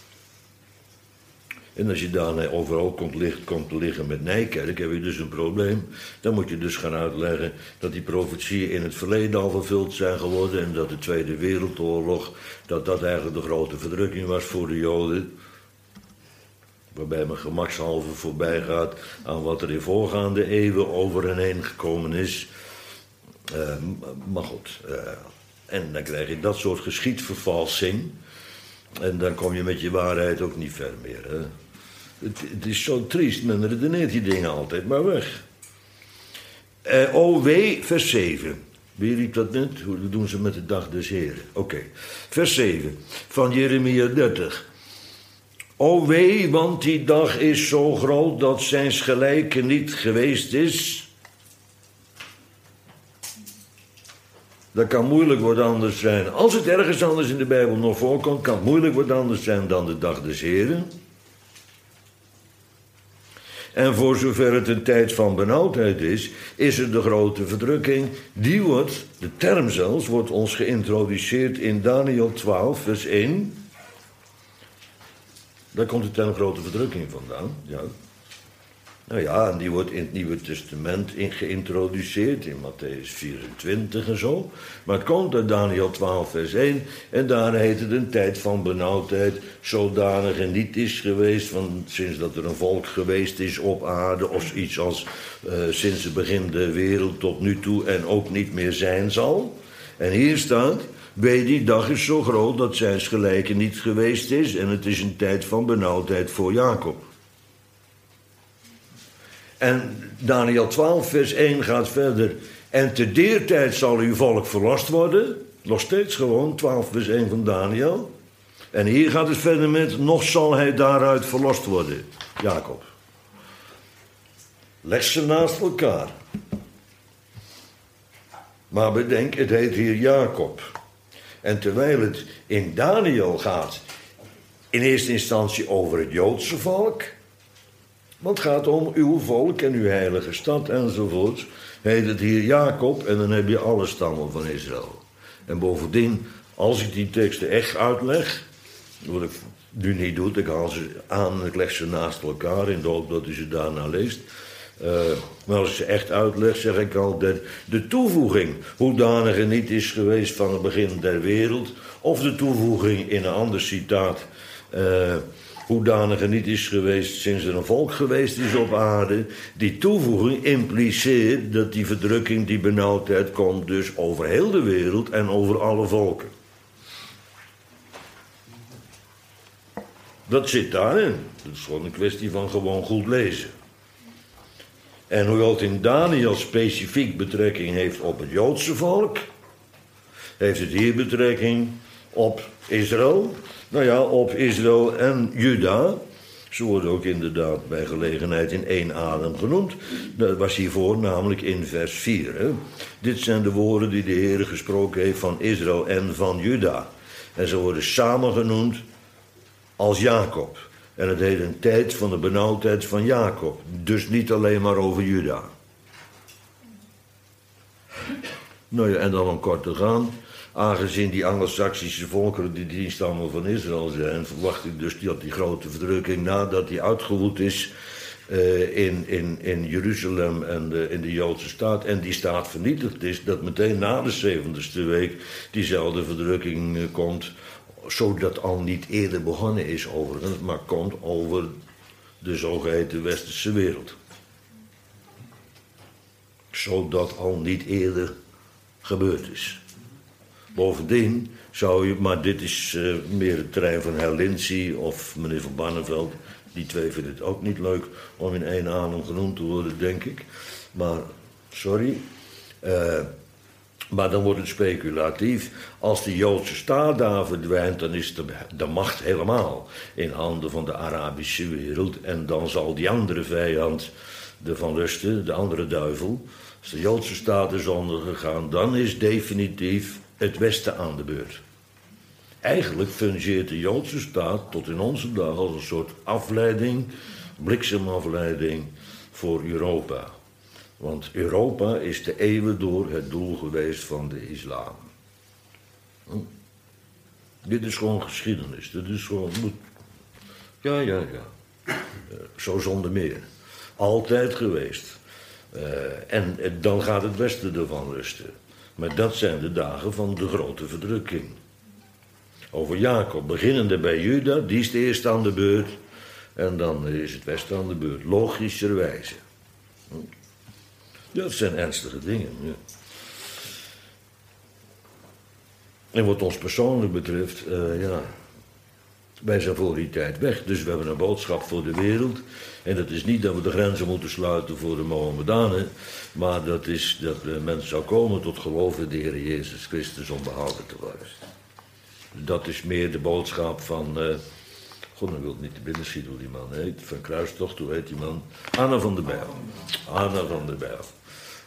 En als je daarna overal komt, ligt, komt te liggen met Nijkerk, heb je dus een probleem. Dan moet je dus gaan uitleggen dat die profetieën in het verleden al vervuld zijn geworden en dat de Tweede Wereldoorlog, dat dat eigenlijk de grote verdrukking was voor de Joden. Waarbij men gemakshalve voorbij gaat aan wat er in voorgaande eeuwen over en heen gekomen is. Uh, maar goed, uh, en dan krijg je dat soort geschiedvervalsing. En dan kom je met je waarheid ook niet ver meer. Hè? Het, het is zo triest, men redeneert die dingen altijd maar weg. Uh, O W, vers zeven. Wie riep dat net? Hoe doen ze met de dag des Heren? Oké, okay. Vers zeven van Jeremia dertig. O wee, want die dag is zo groot dat zijns gelijke niet geweest is. Dat kan moeilijk wat anders zijn. Als het ergens anders in de Bijbel nog voorkomt, kan het moeilijk wat anders zijn dan de dag des Heren. En voor zover het een tijd van benauwdheid is, is er de grote verdrukking. Die wordt, de term zelfs, wordt ons geïntroduceerd in Daniel twaalf, vers één. Daar komt de term grote verdrukking vandaan, ja. Nou ja, en die wordt in het Nieuwe Testament in geïntroduceerd, in Matthäus vierentwintig en zo. Maar het komt uit Daniel twaalf, vers één. En daar heet het een tijd van benauwdheid, zodanig en niet is geweest, van sinds dat er een volk geweest is op aarde, of iets als uh, sinds het begin der wereld tot nu toe en ook niet meer zijn zal. En hier staat, wee, die dag is zo groot dat zijns gelijke niet geweest is, en het is een tijd van benauwdheid voor Jacob. En Daniel twaalf, vers één gaat verder. En te der tijd zal uw volk verlost worden. Nog steeds gewoon, twaalf, vers één van Daniel. En hier gaat het verder met, nog zal hij daaruit verlost worden. Jacob. Leg ze naast elkaar. Maar bedenk, het heet hier Jacob. En terwijl het in Daniel gaat, in eerste instantie over het Joodse volk. Want het gaat om uw volk en uw heilige stad enzovoort. Heet het hier Jacob en dan heb je alle stammen van Israël. En bovendien, als ik die teksten echt uitleg, wat ik nu niet doe, ik haal ze aan en ik leg ze naast elkaar in de hoop dat u ze daarna leest. Uh, maar als ik ze echt uitleg, zeg ik al dat de toevoeging, hoedanig er niet is geweest van het begin der wereld, of de toevoeging in een ander citaat, uh, hoedanig er niet is geweest sinds er een volk geweest is op aarde. Die toevoeging impliceert dat die verdrukking, die benauwdheid komt dus over heel de wereld en over alle volken. Dat zit daarin. Dat is gewoon een kwestie van gewoon goed lezen. En hoewel het in Daniel specifiek betrekking heeft op het Joodse volk, heeft het hier betrekking op Israël. Nou ja, op Israël en Juda. Ze worden ook inderdaad bij gelegenheid in één adem genoemd. Dat was hiervoor namelijk in vers vier. Hè. Dit zijn de woorden die de Heer gesproken heeft van Israël en van Juda. En ze worden samen genoemd als Jacob. En het heet een tijd van de benauwdheid van Jacob. Dus niet alleen maar over Juda. Nou ja, en dan om kort te gaan. Aangezien die Anglo-Saxische volkeren die drie stammen van Israël zijn, verwacht ik dus dat die grote verdrukking, nadat die uitgewoed is uh, in, in, in Jeruzalem en de, in de Joodse staat, en die staat vernietigd is, dat meteen na de zeventigste week diezelfde verdrukking uh, komt, zodat al niet eerder begonnen is overigens, maar komt over de zogeheten westerse wereld. Zodat al niet eerder gebeurd is. Bovendien zou je, maar dit is uh, meer het terrein van Herr Lindsay of meneer Van Barneveld. Die twee vinden het ook niet leuk om in één adem genoemd te worden, denk ik. Maar, sorry. Uh, maar dan wordt het speculatief. Als de Joodse staat daar verdwijnt, dan is de, de macht helemaal in handen van de Arabische wereld. En dan zal die andere vijand ervan rusten, de andere duivel. Als de Joodse staat is ondergegaan, dan is definitief het Westen aan de beurt. Eigenlijk fungeert de Joodse staat tot in onze dag als een soort afleiding, bliksemafleiding voor Europa. Want Europa is de eeuwen door het doel geweest van de islam. Hm. Dit is gewoon geschiedenis. Dit is gewoon... Ja, ja, ja. Uh, zo zonder meer. Altijd geweest. Uh, en uh, dan gaat het Westen ervan rusten. Maar dat zijn de dagen van de grote verdrukking. Over Jacob, beginnende bij Juda, die is de eerste aan de beurt. En dan is het Westen aan de beurt, logischerwijze. Dat zijn ernstige dingen. Ja. En wat ons persoonlijk betreft, uh, ja, wij zijn voor die tijd weg. Dus we hebben een boodschap voor de wereld. En dat is niet dat we de grenzen moeten sluiten voor de Mohammedanen. Maar dat is dat de mens zou komen tot geloven in de Heer Jezus Christus om behouden te worden. Dat is meer de boodschap van... Uh, God, dan wil ik niet te binnen schieten hoe die man heet. Van Kruistocht, hoe heet die man? Anna van der Bijl. Anna van der Bijl.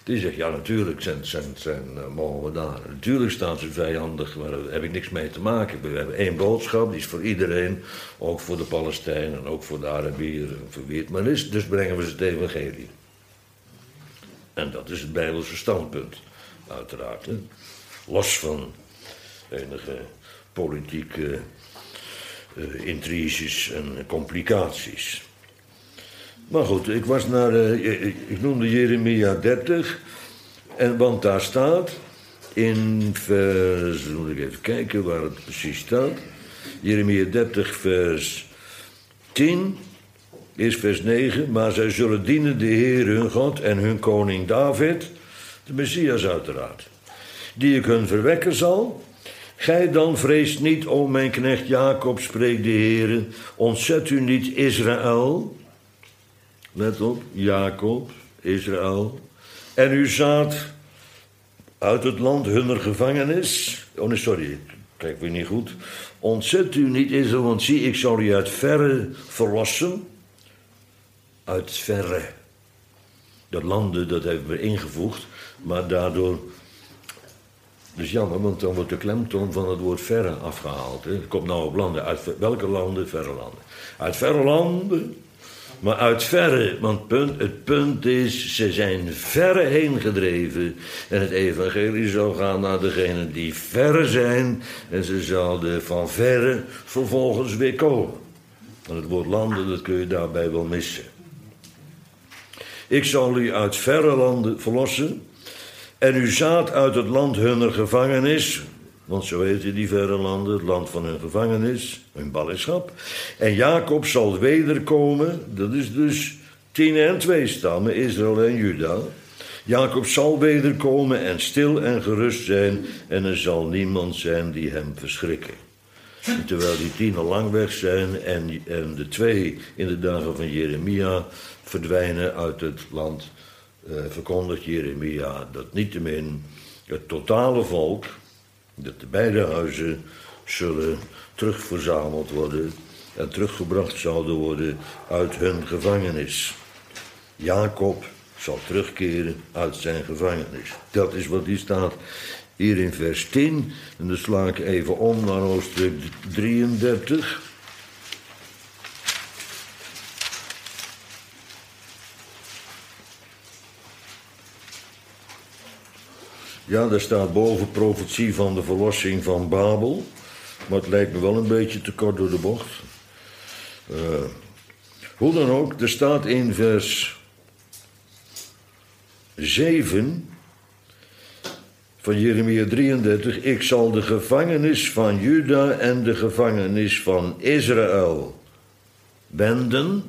Die zegt, ja natuurlijk zijn, zijn, zijn, uh, mogen we daar. Natuurlijk staan ze vijandig, maar daar heb ik niks mee te maken. We hebben één boodschap, die is voor iedereen. Ook voor de Palestijnen en ook voor de Arabieren. Voor wie het maar is, dus brengen we ze het evangelie. En dat is het Bijbelse standpunt, uiteraard. Hè? Los van enige politieke uh, intriges en complicaties. Maar goed, ik was naar, uh, ik noemde Jeremia dertig, en, want daar staat in vers, moet ik even kijken waar het precies staat, Jeremia dertig vers tien, is vers negen, maar zij zullen dienen de Heer hun God en hun koning David, de Messias uiteraard, die ik hun verwekken zal. Gij dan vreest niet, o mijn knecht Jacob, spreekt de Heer, ontzet u niet Israël. Let op, Jacob, Israël. En uw zaad uit het land hunner gevangenis. Oh nee, sorry, kijk weer niet goed. Ontzet u niet Israël, want zie, ik zal u uit verre verlossen. Uit verre. Dat landen, dat hebben we ingevoegd, maar daardoor. Dus jammer, want dan wordt de klemtoon van het woord verre afgehaald. Hè. Het komt nou op landen. Uit welke landen? Verre landen. Uit verre landen. Maar uit verre, want het punt, het punt is, ze zijn verre heen gedreven. En het evangelie zal gaan naar degenen die verre zijn. En ze zouden van verre vervolgens weer komen. En het woord landen, dat kun je daarbij wel missen. Ik zal u uit verre landen verlossen. En uw zaad uit het land hunner gevangenis. Want zo heten die verre landen, het land van hun gevangenis, hun ballingschap. En Jacob zal wederkomen, dat is dus tien en twee stammen, Israël en Juda. Jacob zal wederkomen en stil en gerust zijn, en er zal niemand zijn die hem verschrikken. En terwijl die tien al lang weg zijn en, en de twee in de dagen van Jeremia verdwijnen uit het land, uh, verkondigt Jeremia dat niettemin het totale volk, dat de beide huizen zullen terugverzameld worden en teruggebracht zouden worden uit hun gevangenis. Jacob zal terugkeren uit zijn gevangenis. Dat is wat hier staat hier in vers tien. En dan sla ik even om naar hoofdstuk drieëndertig. Ja, daar staat boven profetie van de verlossing van Babel. Maar het lijkt me wel een beetje te kort door de bocht. Uh, hoe dan ook, er staat in vers zeven van Jeremia drieëndertig... Ik zal de gevangenis van Juda en de gevangenis van Israël wenden.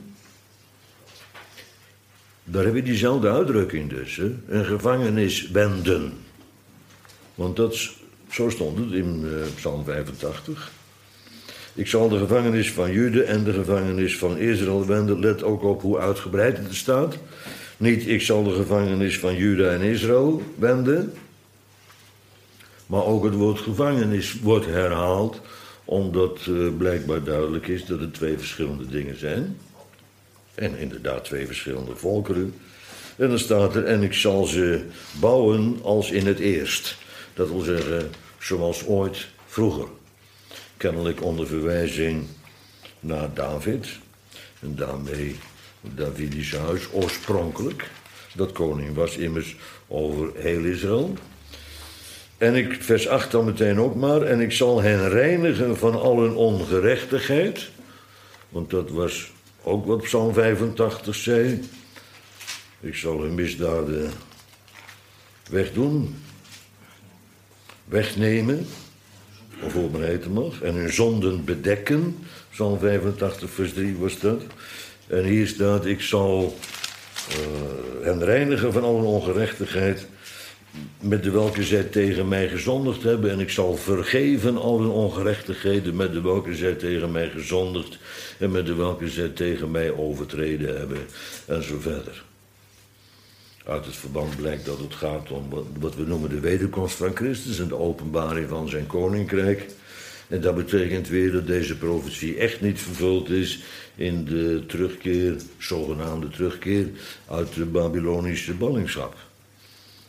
Daar heb je diezelfde uitdrukking dus, hè? Een gevangenis wenden. Want dat, zo stond het in uh, Psalm vijfentachtig. Ik zal de gevangenis van Juda en de gevangenis van Israël wenden. Let ook op hoe uitgebreid het staat. Niet ik zal de gevangenis van Juda en Israël wenden. Maar ook het woord gevangenis wordt herhaald. Omdat uh, blijkbaar duidelijk is dat het twee verschillende dingen zijn. En inderdaad twee verschillende volkeren. En dan staat er, en ik zal ze bouwen als in het eerst. Dat wil zeggen, zoals ooit vroeger. Kennelijk onder verwijzing naar David. En daarmee het Davidische huis oorspronkelijk. Dat koning was immers over heel Israël. En ik, vers acht dan meteen ook maar. En ik zal hen reinigen van al hun ongerechtigheid. Want dat was ook wat Psalm vijfentachtig zei. Ik zal hun misdaden wegdoen. Wegnemen. Of hoe het maar heten mag. En hun zonden bedekken. Psalm vijfentachtig vers drie was dat. En hier staat, ik zal uh, hen reinigen van al hun ongerechtigheid. Met de welke zij tegen mij gezondigd hebben. En ik zal vergeven al hun ongerechtigheden. Met de welke zij tegen mij gezondigd. En met de welke zij tegen mij overtreden hebben. En zo verder. Uit het verband blijkt dat het gaat om wat we noemen de wederkomst van Christus. En de openbaring van zijn koninkrijk. En dat betekent weer dat deze profetie echt niet vervuld is in de terugkeer, zogenaamde terugkeer, uit de Babylonische ballingschap.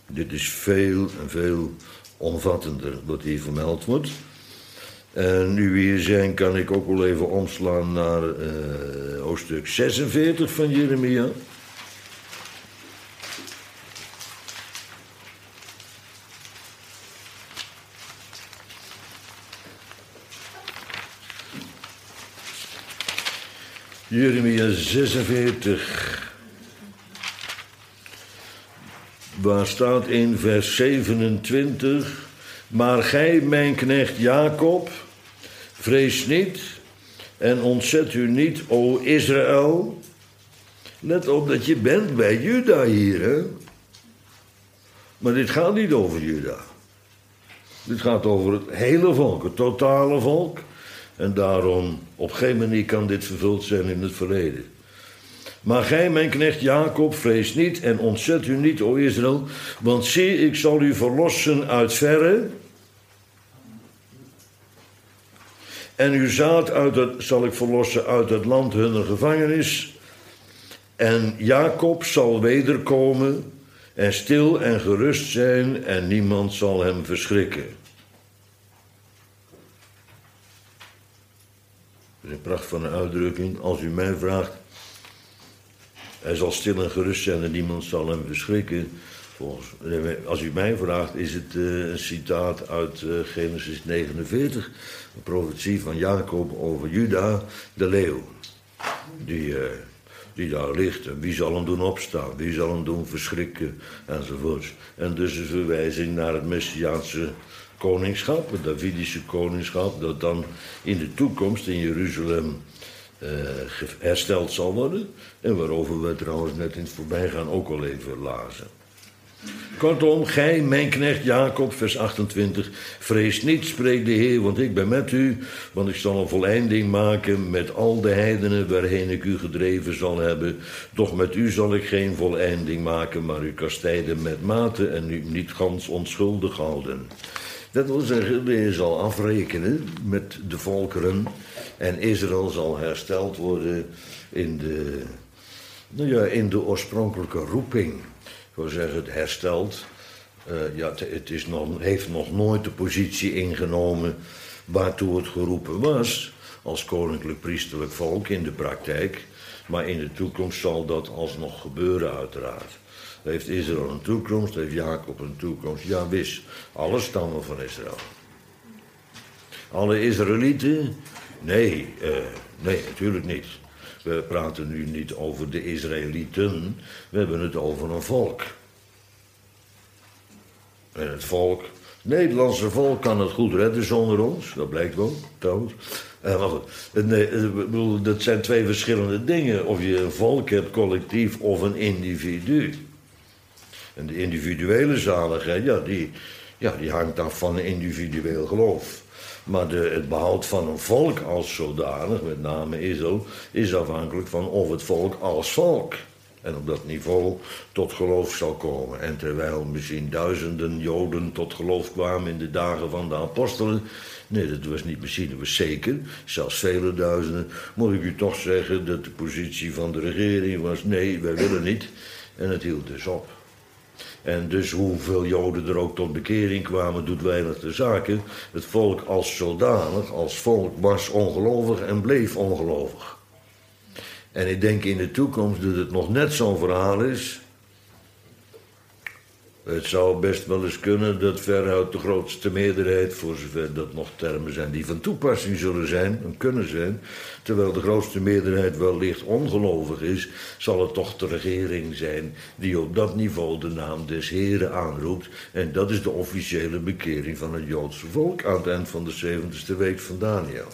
Dit is veel en veel omvattender wat hier vermeld wordt. En nu we hier zijn, kan ik ook wel even omslaan naar uh, hoofdstuk zesenveertig van Jeremia. Jeremia zesenveertig. Waar staat in vers zevenentwintig... Maar gij, mijn knecht Jacob, vrees niet en ontzet u niet, o Israël. Let op dat je bent bij Juda hier, hè. Maar dit gaat niet over Juda. Dit gaat over het hele volk, het totale volk. En daarom, op geen manier kan dit vervuld zijn in het verleden. Maar gij, mijn knecht Jacob, vrees niet en ontzet u niet, o Israël, want zie, ik zal u verlossen uit verre. En uw zaad uit het, zal ik verlossen uit het land hunner gevangenis. En Jacob zal wederkomen en stil en gerust zijn en niemand zal hem verschrikken. Dat is een pracht van een uitdrukking. Als u mij vraagt, hij zal stil en gerust zijn en niemand zal hem verschrikken. Volgens, als u mij vraagt, is het uh, een citaat uit uh, Genesis negenenveertig. Een profetie van Jacob over Juda, de leeuw. Die, uh, die daar ligt. En wie zal hem doen opstaan? Wie zal hem doen verschrikken? Enzovoorts. En dus een verwijzing naar het Messiaanse koningschap. Het Davidische koningschap. Dat dan in de toekomst in Jeruzalem Uh, hersteld zal worden. En waarover we trouwens net in het voorbijgaan ook al even lazen. Kortom, gij, mijn knecht Jacob, vers achtentwintig, vrees niet, spreekt de Heer, want ik ben met u, want ik zal een voleinding maken met al de heidenen waarheen ik u gedreven zal hebben. Doch met u zal ik geen voleinding maken, maar u kastijden met mate en u niet gans onschuldig houden. Dat wil zeggen, de Heer zal afrekenen met de volkeren en Israël zal hersteld worden in de, nou ja, in de oorspronkelijke roeping. Ik wil zeggen, het hersteld. Uh, ja, het, het is nog, heeft nog nooit de positie ingenomen waartoe het geroepen was als koninklijk priesterlijk volk in de praktijk. Maar in de toekomst zal dat alsnog gebeuren uiteraard. Heeft Israël een toekomst, heeft Jacob een toekomst? Ja, wis. Alle stammen van Israël. Alle Israëlieten? Nee, uh, nee, natuurlijk niet. We praten nu niet over de Israëlieten, we hebben het over een volk. En het volk, het Nederlandse volk kan het goed redden zonder ons, dat blijkt wel, trouwens. Uh, maar goed, nee, ik bedoel, dat zijn twee verschillende dingen. Of je een volk hebt, collectief, of een individu. En de individuele zaligheid, ja, die, ja, die hangt af van een individueel geloof. Maar de, het behoud van een volk als zodanig, met name Israël, is afhankelijk van of het volk als volk en op dat niveau tot geloof zal komen. En terwijl misschien duizenden Joden tot geloof kwamen in de dagen van de apostelen, nee, dat was niet misschien, dat was zeker, zelfs vele duizenden, moet ik u toch zeggen dat de positie van de regering was, nee, wij willen niet. En het hield dus op. En dus hoeveel Joden er ook tot bekering kwamen, doet weinig de zaken. Het volk als zodanig, als volk, was ongelovig en bleef ongelovig. En ik denk in de toekomst dat het nog net zo'n verhaal is. Het zou best wel eens kunnen dat veruit de grootste meerderheid, voor zover dat nog termen zijn die van toepassing zullen zijn en kunnen zijn, terwijl de grootste meerderheid wellicht ongelovig is, zal het toch de regering zijn die op dat niveau de naam des Heren aanroept. En dat is de officiële bekering van het Joodse volk aan het eind van de zeventigste week van Daniel.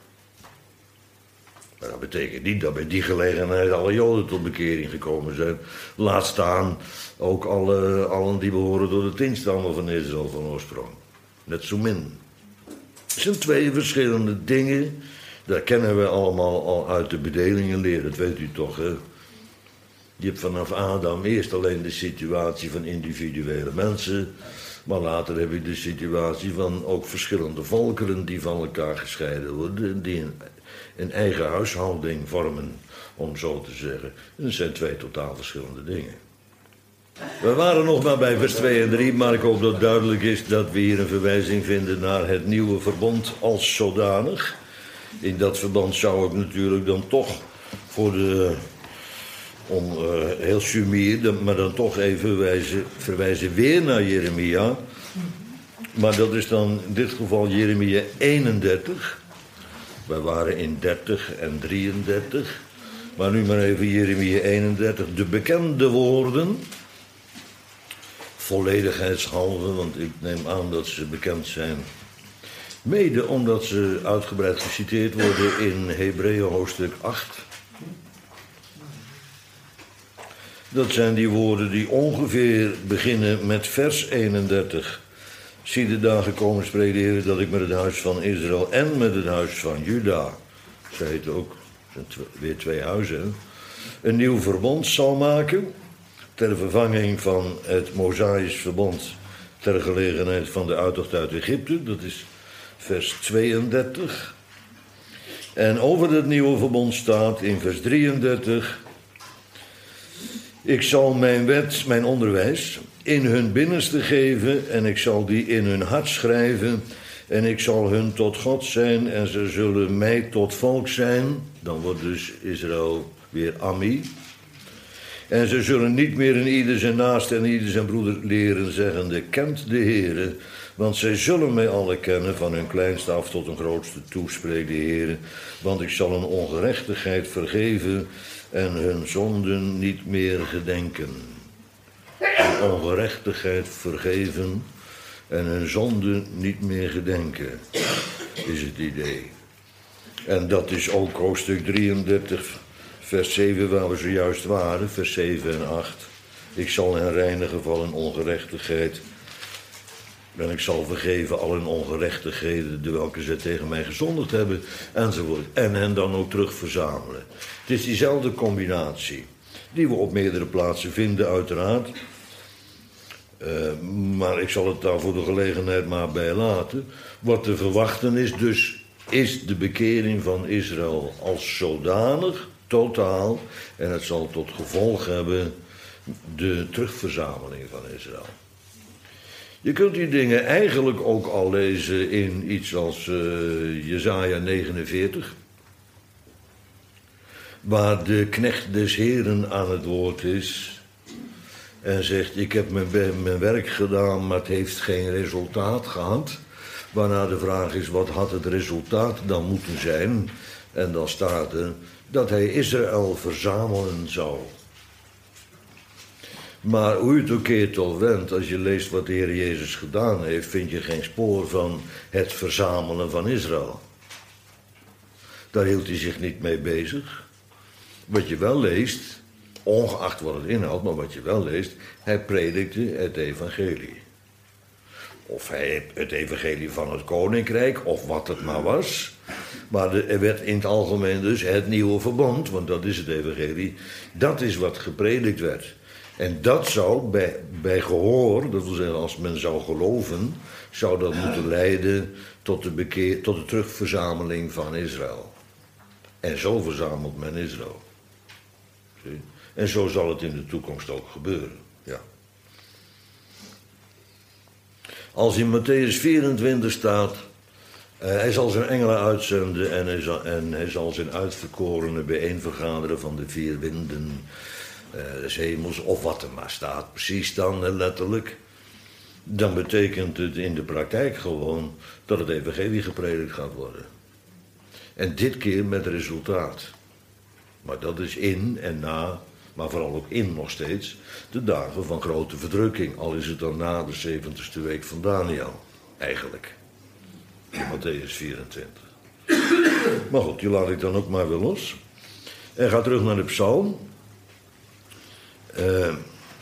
Maar dat betekent niet dat bij die gelegenheid alle Joden tot bekering gekomen zijn. Laat staan ook alle, allen die behoren tot de tien stammen van Israël van oorsprong. Net zo min. Het zijn twee verschillende dingen. Dat kennen we allemaal al uit de bedelingenleer. Dat weet u toch, hè? Je hebt vanaf Adam eerst alleen de situatie van individuele mensen. Maar later heb je de situatie van ook verschillende volkeren die van elkaar gescheiden worden. Die een, een eigen huishouding vormen, om zo te zeggen. En dat zijn twee totaal verschillende dingen. We waren nog maar bij vers twee en drie, maar ik hoop dat het duidelijk is dat we hier een verwijzing vinden naar het nieuwe verbond als zodanig. In dat verband zou ik natuurlijk dan toch voor de, om uh, heel sumier, maar dan toch even wijzen, verwijzen weer naar Jeremia. Maar dat is dan in dit geval Jeremia eenendertig. Wij waren in dertig en drieëndertig. Maar nu maar even Jeremia eenendertig. De bekende woorden. Volledigheidshalve, want ik neem aan dat ze bekend zijn. Mede omdat ze uitgebreid geciteerd worden in Hebreeën hoofdstuk acht. Dat zijn die woorden die ongeveer beginnen met vers eenendertig. Zie de dagen komen, spreekt de Heer, dat ik met het huis van Israël en met het huis van Juda, ze heet ook, weer twee huizen, een nieuw verbond zal maken, ter vervanging van het Mosaïsch verbond ter gelegenheid van de uittocht uit Egypte, dat is vers tweeëndertig. En over het nieuwe verbond staat in vers drieëndertig, ik zal mijn wet, mijn onderwijs, in hun binnenste geven en ik zal die in hun hart schrijven en ik zal hun tot God zijn en ze zullen mij tot volk zijn. Dan wordt dus Israël weer Ammi. En ze zullen niet meer in ieder zijn naaste en ieder zijn broeder leren zeggende, kent de Heere, want zij zullen mij alle kennen, van hun kleinste af tot hun grootste toe, spreekt de Heere, want ik zal hun ongerechtigheid vergeven en hun zonden niet meer gedenken. Hun ongerechtigheid vergeven en hun zonden niet meer gedenken, is het idee. En dat is ook hoofdstuk drieëndertig, vers zeven, waar we zojuist waren, vers zeven en acht. Ik zal hen reinigen van hun ongerechtigheid en ik zal vergeven al hun ongerechtigheden, de welke zij tegen mij gezondigd hebben, enzovoort. En hen dan ook terug verzamelen. Het is diezelfde combinatie, die we op meerdere plaatsen vinden, uiteraard. Uh, maar ik zal het daar voor de gelegenheid maar bij laten. Wat te verwachten is, dus is de bekering van Israël als zodanig, totaal. En het zal tot gevolg hebben de terugverzameling van Israël. Je kunt die dingen eigenlijk ook al lezen in iets als uh, Jesaja negenenveertig. Waar de knecht des Heren aan het woord is. En zegt, ik heb mijn, mijn werk gedaan, maar het heeft geen resultaat gehad. Waarna de vraag is, wat had het resultaat dan moeten zijn? En dan staat er dat hij Israël verzamelen zou. Maar hoe je het ook keert of wendt, als je leest wat de Heer Jezus gedaan heeft, vind je geen spoor van het verzamelen van Israël. Daar hield hij zich niet mee bezig. Wat je wel leest, ongeacht wat het inhoudt, maar wat je wel leest, hij predikte het evangelie. Of hij het evangelie van het koninkrijk, of wat het maar was. Maar er werd in het algemeen dus het nieuwe verbond, want dat is het evangelie, dat is wat gepredikt werd. En dat zou bij, bij gehoor, dat wil zeggen als men zou geloven, zou dat moeten leiden tot de, bekeer, tot de terugverzameling van Israël. En zo verzamelt men Israël. Zie? En zo zal het in de toekomst ook gebeuren. Ja. Als in Matthäus vierentwintig staat, uh, hij zal zijn engelen uitzenden en hij zal, en hij zal zijn uitverkorenen bijeenvergaderen van de vier winden uh, des hemels, of wat er maar staat, precies dan uh, letterlijk. Dan betekent het in de praktijk gewoon dat het evangelie gepredikt gaat worden. En dit keer met resultaat. Maar dat is in en na, maar vooral ook in nog steeds, de dagen van grote verdrukking. Al is het dan na de zeventigste week van Daniel, eigenlijk. In Matthäus vierentwintig. Maar goed, die laat ik dan ook maar weer los. En ga terug naar de psalm. Uh,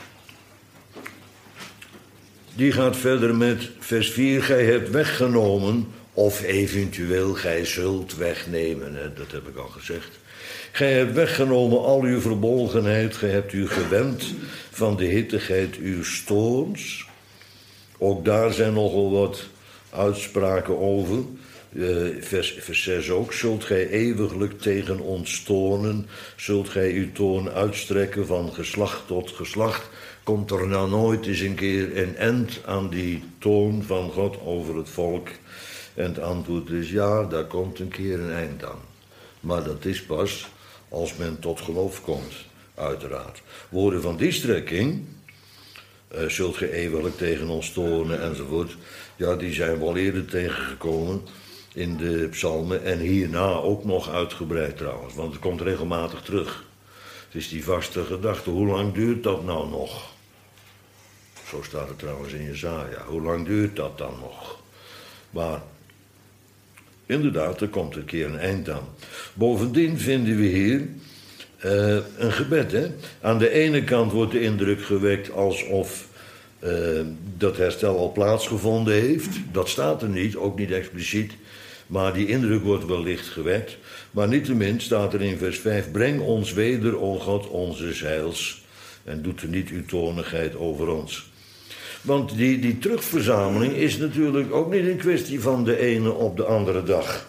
die gaat verder met vers vier. Gij hebt weggenomen, of eventueel gij zult wegnemen. Hè, dat heb ik al gezegd. Gij hebt weggenomen al uw verbolgenheid, gij hebt u gewend van de hittigheid uw toorns. Ook daar zijn nogal wat uitspraken over. Uh, vers, vers zes ook. Zult gij eeuwiglijk tegen ons toornen? Zult gij uw toorn uitstrekken van geslacht tot geslacht? Komt er nou nooit eens een keer een eind aan die toorn van God over het volk? En het antwoord is ja, daar komt een keer een eind aan. Maar dat is pas als men tot geloof komt, uiteraard. Woorden van die strekking, uh, zult gij eeuwiglijk tegen ons toornen enzovoort, ja, die zijn wel eerder tegengekomen in de psalmen en hierna ook nog uitgebreid trouwens, want het komt regelmatig terug. Het is die vaste gedachte, hoe lang duurt dat nou nog? Zo staat het trouwens in Jesaja, hoe lang duurt dat dan nog? Maar inderdaad, er komt een keer een eind aan. Bovendien vinden we hier uh, een gebed. Hè? Aan de ene kant wordt de indruk gewekt alsof uh, dat herstel al plaatsgevonden heeft. Dat staat er niet, ook niet expliciet. Maar die indruk wordt wellicht gewekt. Maar niettemin staat er in vers vijf... Breng ons weder, o God, onze heils. En doet er niet uw toornigheid over ons. Want die, die terugverzameling is natuurlijk ook niet een kwestie van de ene op de andere dag.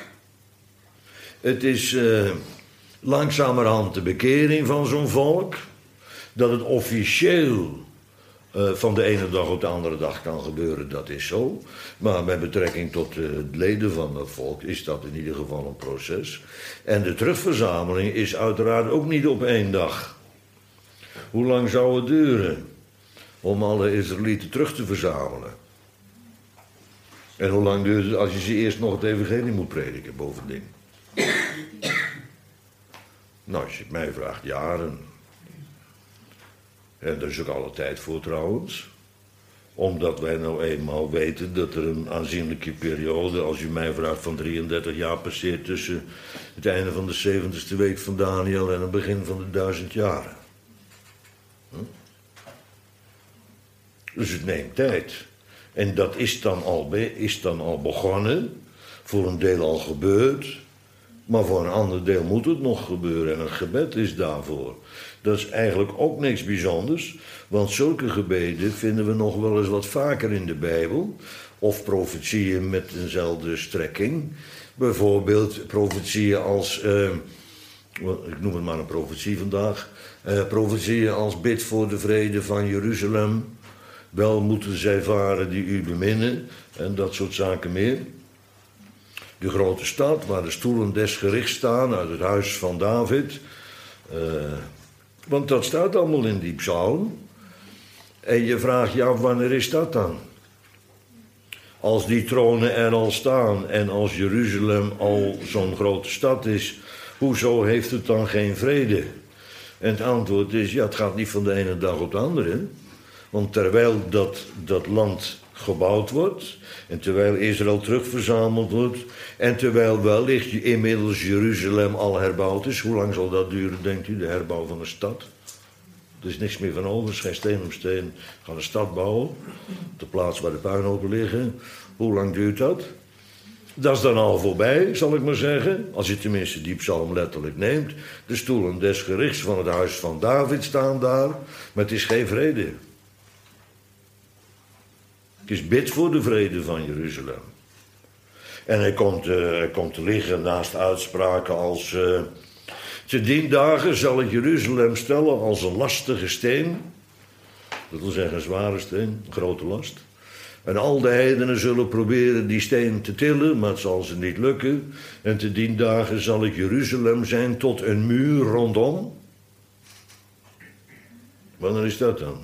Het is uh, langzamerhand de bekering van zo'n volk. Dat het officieel uh, van de ene dag op de andere dag kan gebeuren, dat is zo. Maar met betrekking tot uh, het leden van dat volk is dat in ieder geval een proces. En de terugverzameling is uiteraard ook niet op één dag. Hoe lang zou het duren om alle Israëlieten terug te verzamelen? En hoe lang duurt het als je ze eerst nog het evangelie moet prediken, bovendien? Nou, als je het mij vraagt, jaren. En daar is ook alle tijd voor trouwens. Omdat wij nou eenmaal weten dat er een aanzienlijke periode, als u mij vraagt, van drieëndertig jaar passeert tussen het einde van de zeventigste week van Daniel en het begin van de duizend jaren. Hm? Dus het neemt tijd. En dat is dan, al be- is dan al begonnen, voor een deel al gebeurd, maar voor een ander deel moet het nog gebeuren en het gebed is daarvoor. Dat is eigenlijk ook niks bijzonders, want zulke gebeden vinden we nog wel eens wat vaker in de Bijbel, of profetieën met eenzelfde strekking. Bijvoorbeeld profetieën als, uh, ik noem het maar een profetie vandaag, uh, profetieën als bid voor de vrede van Jeruzalem. Wel moeten zij varen die u beminnen en dat soort zaken meer. De grote stad waar de stoelen des gerichts staan uit het huis van David. Uh, want dat staat allemaal in die psalm. En je vraagt je af, wanneer is dat dan? Als die tronen er al staan en als Jeruzalem al zo'n grote stad is, hoezo heeft het dan geen vrede? En het antwoord is, ja, het gaat niet van de ene dag op de andere. Want terwijl dat, dat land gebouwd wordt, en terwijl Israël terugverzameld wordt, en terwijl wellicht inmiddels Jeruzalem al herbouwd is, hoe lang zal dat duren, denkt u, de herbouw van een stad? Er is niks meer van over, geen steen om steen, gaan een stad bouwen, op de plaats waar de puinhopen liggen. Hoe lang duurt dat? Dat is dan al voorbij, zal ik maar zeggen, als je tenminste die psalm letterlijk neemt. De stoelen des gerichts van het huis van David staan daar, maar het is geen vrede. Het is bid voor de vrede van Jeruzalem. En hij komt, uh, hij komt te liggen naast uitspraken als Uh, te dien dagen zal ik Jeruzalem stellen als een lastige steen. Dat wil zeggen een zware steen, een grote last. En al de heidenen zullen proberen die steen te tillen, maar het zal ze niet lukken. En te dien dagen zal ik Jeruzalem zijn tot een muur rondom. Wanneer is dat dan?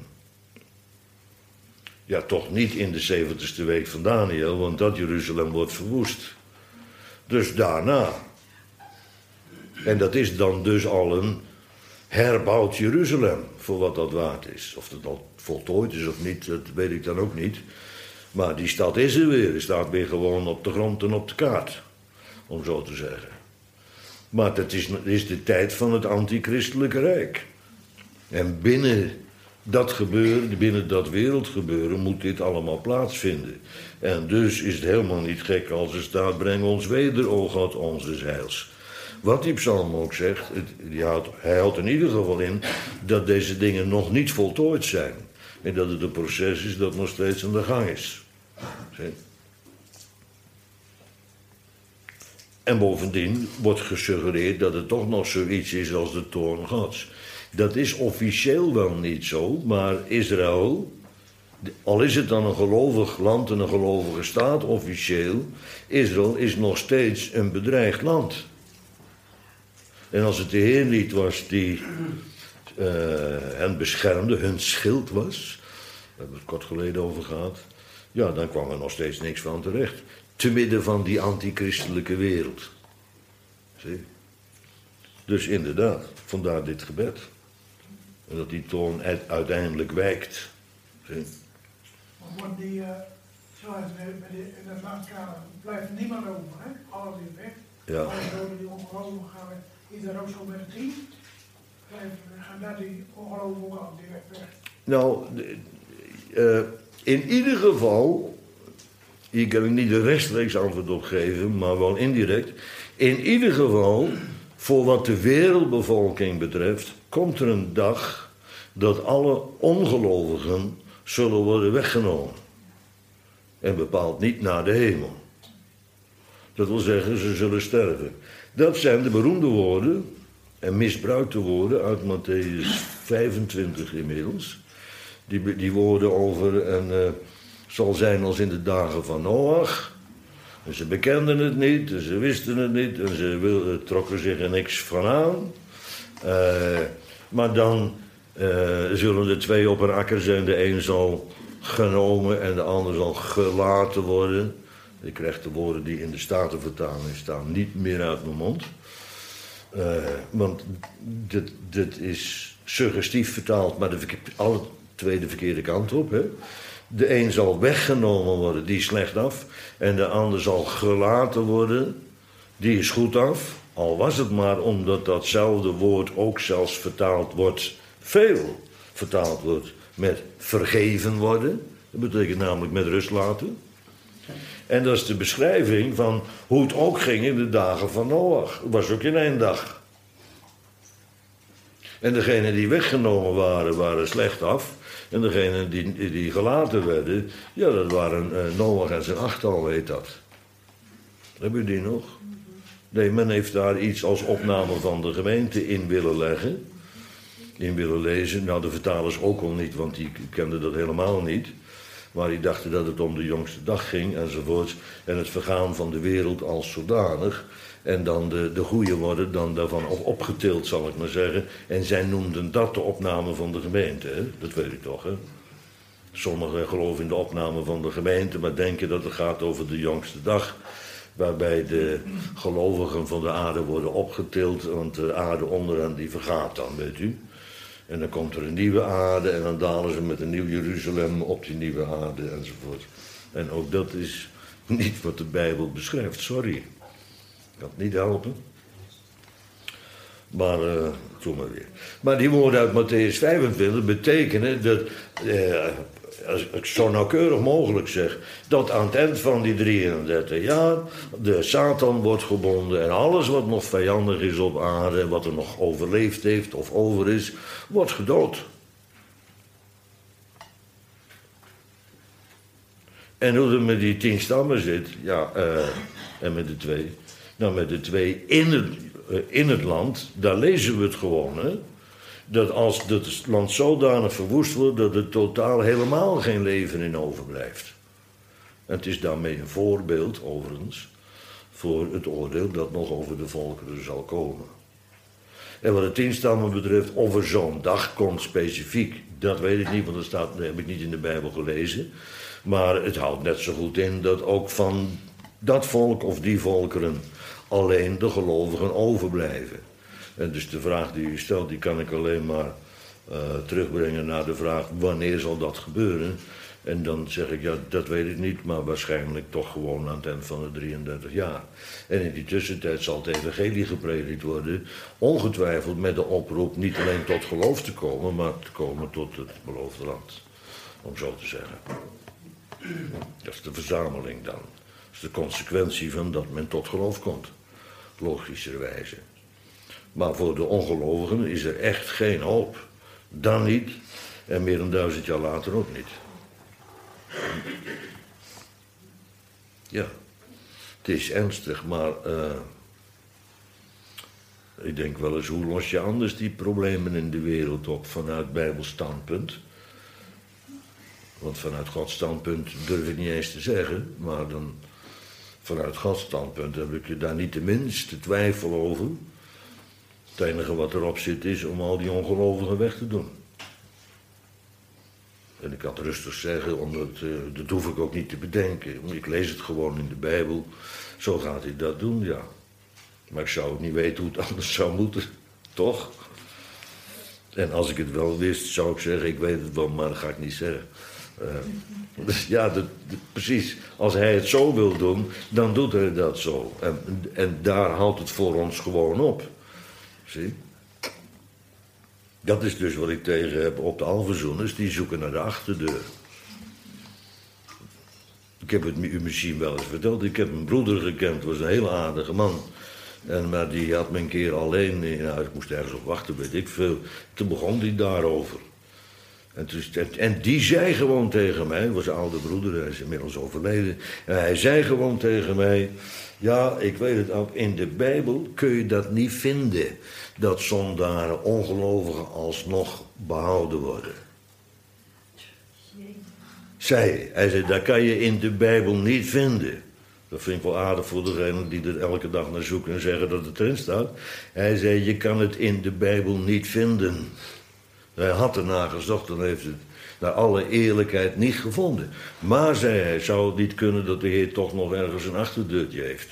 Ja, toch niet in de zeventigste week van Daniel, want dat Jeruzalem wordt verwoest. Dus daarna. En dat is dan dus al een herbouwd Jeruzalem, voor wat dat waard is. Of dat al voltooid is of niet, dat weet ik dan ook niet. Maar die stad is er weer, die staat weer gewoon op de grond en op de kaart, om zo te zeggen. Maar het is, het is de tijd van het antichristelijke rijk. En binnen dat gebeuren, binnen dat wereldgebeuren, moet dit allemaal plaatsvinden. En dus is het helemaal niet gek als er staat, breng ons weder, o God, onze heils. Wat die psalm ook zegt, het, die houdt, hij houdt in ieder geval in dat deze dingen nog niet voltooid zijn. En dat het een proces is dat nog steeds aan de gang is. Zie? En bovendien wordt gesuggereerd dat het toch nog zoiets is als de toorn Gods. Dat is officieel wel niet zo, maar Israël, al is het dan een gelovig land en een gelovige staat officieel, Israël is nog steeds een bedreigd land. En als het de Heer niet was die uh, hen beschermde, hun schild was, daar hebben we het kort geleden over gehad, ja, dan kwam er nog steeds niks van terecht. Te midden van die antichristelijke wereld. Zie? Dus inderdaad, vandaar dit gebed. En dat die toorn uiteindelijk wijkt. Zie? Want die, uh, zoals bij de, in de nachtkamer, blijft niemand over, hè? Alles is weg. Ja. Alle doden die ongelovigen gaan weg. Is dat ook zo met het team? Blijven, gaan daar die ongelovigen ook al direct weg? Nou, uh, in ieder geval, hier kan ik niet de rechtstreeks antwoord op geven, maar wel indirect. In ieder geval, voor wat de wereldbevolking betreft, komt er een dag dat alle ongelovigen zullen worden weggenomen. En bepaald niet naar de hemel. Dat wil zeggen, ze zullen sterven. Dat zijn de beroemde woorden en misbruikte woorden uit Mattheüs vijfentwintig inmiddels. Die, die woorden over en uh, zal zijn als in de dagen van Noach. En ze bekenden het niet, en ze wisten het niet, en ze wilden, trokken zich er niks van aan. Uh, maar dan uh, zullen de twee op een akker zijn, de een zal genomen en de ander zal gelaten worden. Ik krijg de woorden die in de Statenvertaling staan niet meer uit mijn mond. Uh, want dit, dit is suggestief vertaald, maar de verkeer, alle twee de verkeerde kant op. Hè? De een zal weggenomen worden, die is slecht af. En de ander zal gelaten worden, die is goed af. Al was het maar omdat datzelfde woord ook zelfs vertaald wordt, veel vertaald wordt met vergeven worden. Dat betekent namelijk met rust laten. En dat is de beschrijving van hoe het ook ging in de dagen van Noach. Het was ook in één dag. En degenen die weggenomen waren, waren slecht af. En degenen die, die gelaten werden, ja, dat waren uh, Noach en zijn achttal, heet dat. Hebben jullie die nog? Nee, men heeft daar iets als opname van de gemeente in willen leggen. In willen lezen. Nou, de vertalers ook al niet, want die kenden dat helemaal niet. Maar die dachten dat het om de jongste dag ging enzovoorts. En het vergaan van de wereld als zodanig. En dan de, de goeie worden dan daarvan opgetild, zal ik maar zeggen. En zij noemden dat de opname van de gemeente. Hè? Dat weet ik toch, hè? Sommigen geloven in de opname van de gemeente, maar denken dat het gaat over de jongste dag. Waarbij de gelovigen van de aarde worden opgetild. Want de aarde onder hen die vergaat dan, weet u. En dan komt er een nieuwe aarde en dan dalen ze met een nieuw Jeruzalem op die nieuwe aarde enzovoort. En ook dat is niet wat de Bijbel beschrijft, sorry. Ik kan het niet helpen. Maar, uh, doe maar weer. Maar die woorden uit Mattheüs vijfentwintig betekenen dat, uh, als ik zo nauwkeurig mogelijk zeg, dat aan het eind van die drieëndertig jaar de Satan wordt gebonden en alles wat nog vijandig is op aarde, wat er nog overleefd heeft of over is, wordt gedood. En hoe het met die tien stammen zit, ja, uh, en met de twee, nou met de twee in het, uh, in het land, daar lezen we het gewoon, hè. Dat als het land zodanig verwoest wordt, dat er totaal helemaal geen leven in overblijft. En het is daarmee een voorbeeld, overigens, voor het oordeel dat nog over de volkeren zal komen. En wat de tien stammen betreft, of er zo'n dag komt specifiek, dat weet ik niet, want dat, staat, dat heb ik niet in de Bijbel gelezen. Maar het houdt net zo goed in dat ook van dat volk of die volkeren alleen de gelovigen overblijven. En dus de vraag die u stelt, die kan ik alleen maar uh, terugbrengen naar de vraag, wanneer zal dat gebeuren? En dan zeg ik, ja, dat weet ik niet, maar waarschijnlijk toch gewoon aan het eind van de drieëndertig jaar. En in die tussentijd zal het evangelie gepredikt worden, ongetwijfeld met de oproep niet alleen tot geloof te komen, maar te komen tot het beloofde land, om zo te zeggen. Dat is de verzameling dan. Dat is de consequentie van dat men tot geloof komt, logischerwijze. Maar voor de ongelovigen is er echt geen hoop. Dan niet. En meer dan duizend jaar later ook niet. Ja. Het is ernstig, maar uh, Ik denk wel eens, hoe los je anders die problemen in de wereld op vanuit Bijbels standpunt? Want vanuit Gods standpunt durf ik niet eens te zeggen, maar dan vanuit Gods standpunt heb ik daar niet de minste twijfel over. Het enige wat erop zit is om al die ongelovigen weg te doen. En ik kan het rustig zeggen, omdat, uh, dat hoef ik ook niet te bedenken. Ik lees het gewoon in de Bijbel. Zo gaat hij dat doen, ja. Maar ik zou ook niet weten hoe het anders zou moeten, toch? En als ik het wel wist, zou ik zeggen, ik weet het wel, maar dat ga ik niet zeggen. Uh, dus ja, dat, dat, precies. Als hij het zo wil doen, dan doet hij dat zo. En, en daar houdt het voor ons gewoon op. Zie? Dat is dus wat ik tegen heb op de Alphenzoeners, die zoeken naar de achterdeur. Ik heb het u misschien wel eens verteld. Ik heb een broeder gekend, was een heel aardige man. En, maar die had me een keer alleen, nou, ik moest ergens op wachten, weet ik veel. Toen begon hij daarover. En, toen, en die zei gewoon tegen mij, was een oude broeder, hij is inmiddels overleden. En hij zei gewoon tegen mij, ja, ik weet het ook, in de Bijbel kun je dat niet vinden. Dat zondaren, ongelovigen alsnog behouden worden. Zei, hij zei, dat kan je in de Bijbel niet vinden. Dat vind ik wel aardig voor degenen die er elke dag naar zoeken en zeggen dat het erin staat. Hij zei, je kan het in de Bijbel niet vinden. Hij had ernaar gezocht en heeft het naar alle eerlijkheid niet gevonden. Maar, zei hij, zou het niet kunnen dat de Heer toch nog ergens een achterdeurtje heeft?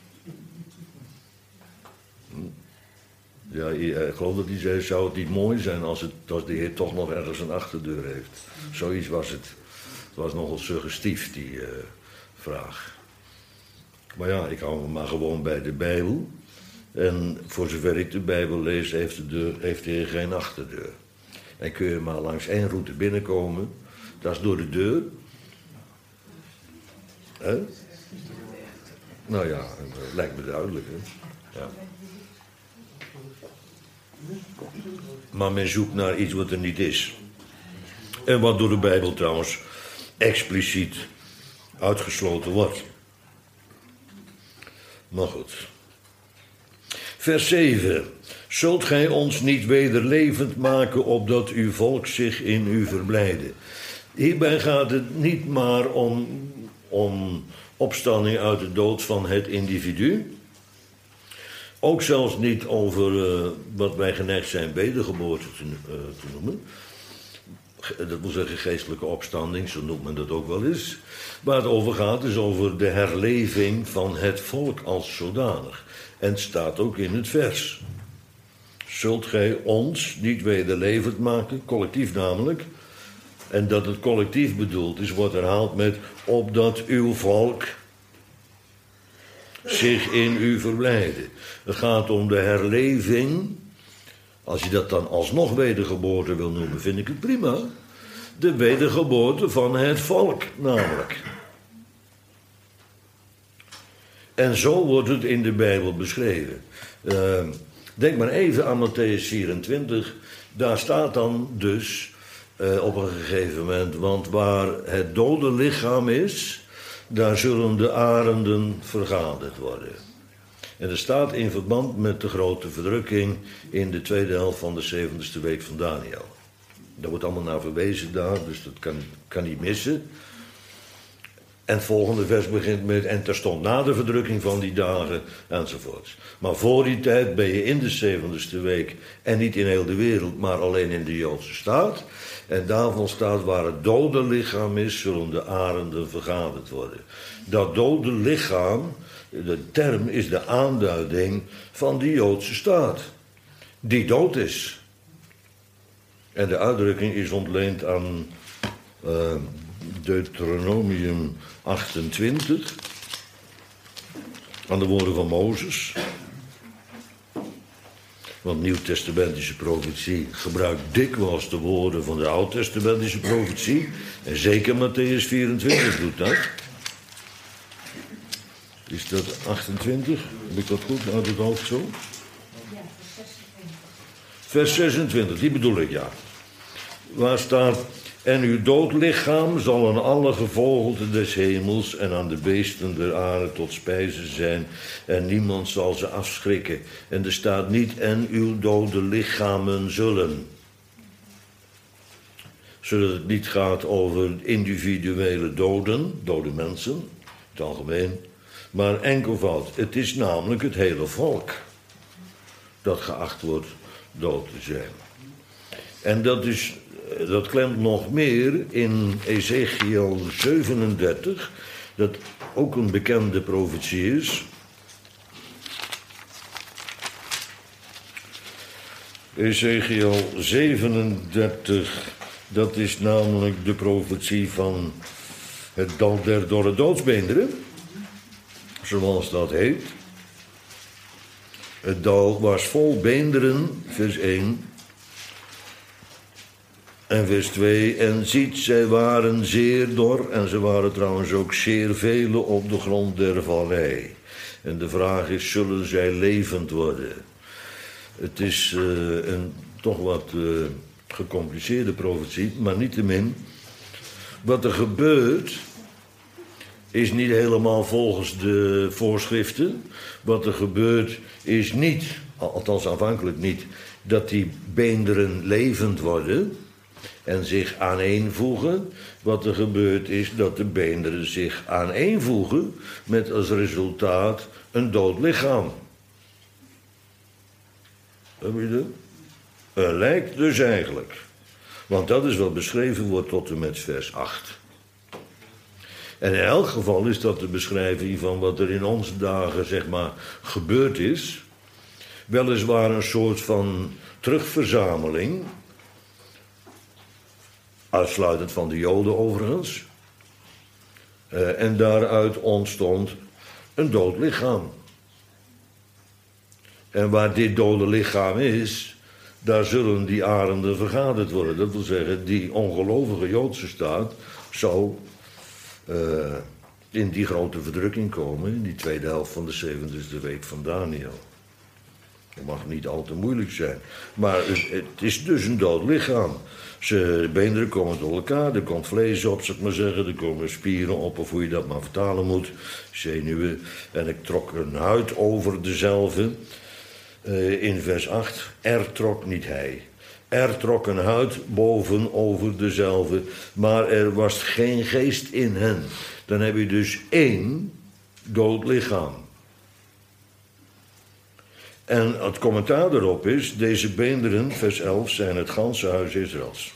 Ja, ik geloof dat hij zei, zou het niet mooi zijn als, het, als de Heer toch nog ergens een achterdeur heeft? Zoiets was het. Het was nogal suggestief, die uh, vraag. Maar ja, ik hou me maar gewoon bij de Bijbel. En voor zover ik de Bijbel lees, heeft de, deur, heeft de Heer geen achterdeur. En kun je maar langs één route binnenkomen. Dat is door de deur. Hè? Nou ja, dat lijkt me duidelijk, hè. Ja. Maar men zoekt naar iets wat er niet is. En wat door de Bijbel trouwens expliciet uitgesloten wordt. Maar goed. Vers zeven. Zult gij ons niet weder levend maken, opdat uw volk zich in u verblijde? Hierbij gaat het niet maar om, om opstanding uit de dood van het individu. Ook zelfs niet over uh, wat wij geneigd zijn wedergeboorte te, uh, te noemen. Dat wil zeggen geestelijke opstanding, zo noemt men dat ook wel eens. Waar het over gaat is over de herleving van het volk als zodanig. En het staat ook in het vers. Zult gij ons niet weder levend maken, collectief namelijk. En dat het collectief bedoeld is, wordt herhaald met opdat uw volk zich in u verblijden. Het gaat om de herleving. Als je dat dan alsnog wedergeboorte wil noemen, vind ik het prima. De wedergeboorte van het volk, namelijk. En zo wordt het in de Bijbel beschreven. Uh, denk maar even aan Mattheüs vierentwintig. Daar staat dan dus uh, op een gegeven moment, want waar het dode lichaam is, daar zullen de arenden vergaderd worden. En er staat in verband met de grote verdrukking in de tweede helft van de zeventigste week van Daniel. Daar wordt allemaal naar verwezen daar, dus dat kan, kan niet missen. En het volgende vers begint met, en terstond na de verdrukking van die dagen, enzovoorts. Maar voor die tijd ben je in de zeventigste week, en niet in heel de wereld, maar alleen in de Joodse staat. En daarvan staat, waar het dode lichaam is, zullen de arenden vergaderd worden. Dat dode lichaam, de term is de aanduiding van die Joodse staat, die dood is. En de uitdrukking is ontleend aan uh, Deuteronomium achtentwintig, aan de woorden van Mozes. Want Nieuwtestamentische profetie gebruikt dikwijls de woorden van de Oud-testamentische profetie. En zeker Mattheüs vierentwintig doet dat. Is dat achtentwintig? Heb ik dat goed uit het hoofd zo? Vers zesentwintig, die bedoel ik, ja. Waar staat, En uw dood lichaam zal aan alle gevogelte des hemels en aan de beesten der aarde tot spijze zijn. En niemand zal ze afschrikken. En er staat niet, en uw dode lichamen zullen. Zodat het niet gaat over individuele doden, dode mensen, in het algemeen. Maar enkelvoud. Het is namelijk het hele volk dat geacht wordt dood te zijn. En dat is... Dat klemt nog meer in Ezechiel zevenendertig, dat ook een bekende profetie is. Ezechiel zevenendertig, dat is namelijk de profetie van het dal der dorre doodsbeenderen, zoals dat heet. Het dal was vol beenderen, vers één. En vers twee, en ziet, zij waren zeer dor, en ze waren trouwens ook zeer vele op de grond der vallei. En de vraag is, zullen zij levend worden? Het is uh, een toch wat uh, gecompliceerde profetie, maar niettemin. Wat er gebeurt, is niet helemaal volgens de voorschriften. Wat er gebeurt, is niet, althans aanvankelijk niet, dat die beenderen levend worden en zich aaneenvoegen. Wat er gebeurt is dat de beenderen zich aaneenvoegen met als resultaat een dood lichaam. Heb je dat? Een lijk dus eigenlijk. Want dat is wat beschreven wordt tot en met vers acht. En in elk geval is dat de beschrijving van wat er in onze dagen, zeg maar, gebeurd is. Weliswaar een soort van terugverzameling. Uitsluitend van de Joden overigens. Uh, en daaruit ontstond een dood lichaam. En waar dit dode lichaam is, daar zullen die arenden vergaderd worden. Dat wil zeggen, die ongelovige Joodse staat zou uh, in die grote verdrukking komen, in die tweede helft van de zeventigste week van Daniel. Dat mag niet al te moeilijk zijn. Maar het, het is dus een dood lichaam. De beenderen komen door elkaar, er komt vlees op, zou ik maar zeggen. Er komen spieren op, of hoe je dat maar vertalen moet. Zenuwen. En ik trok een huid over dezelfde. Uh, in vers acht. Er trok niet hij. Er trok een huid boven over dezelfde. Maar er was geen geest in hen. Dan heb je dus één dood lichaam. En het commentaar erop is, deze beenderen, vers elf, zijn het ganse huis Israëls.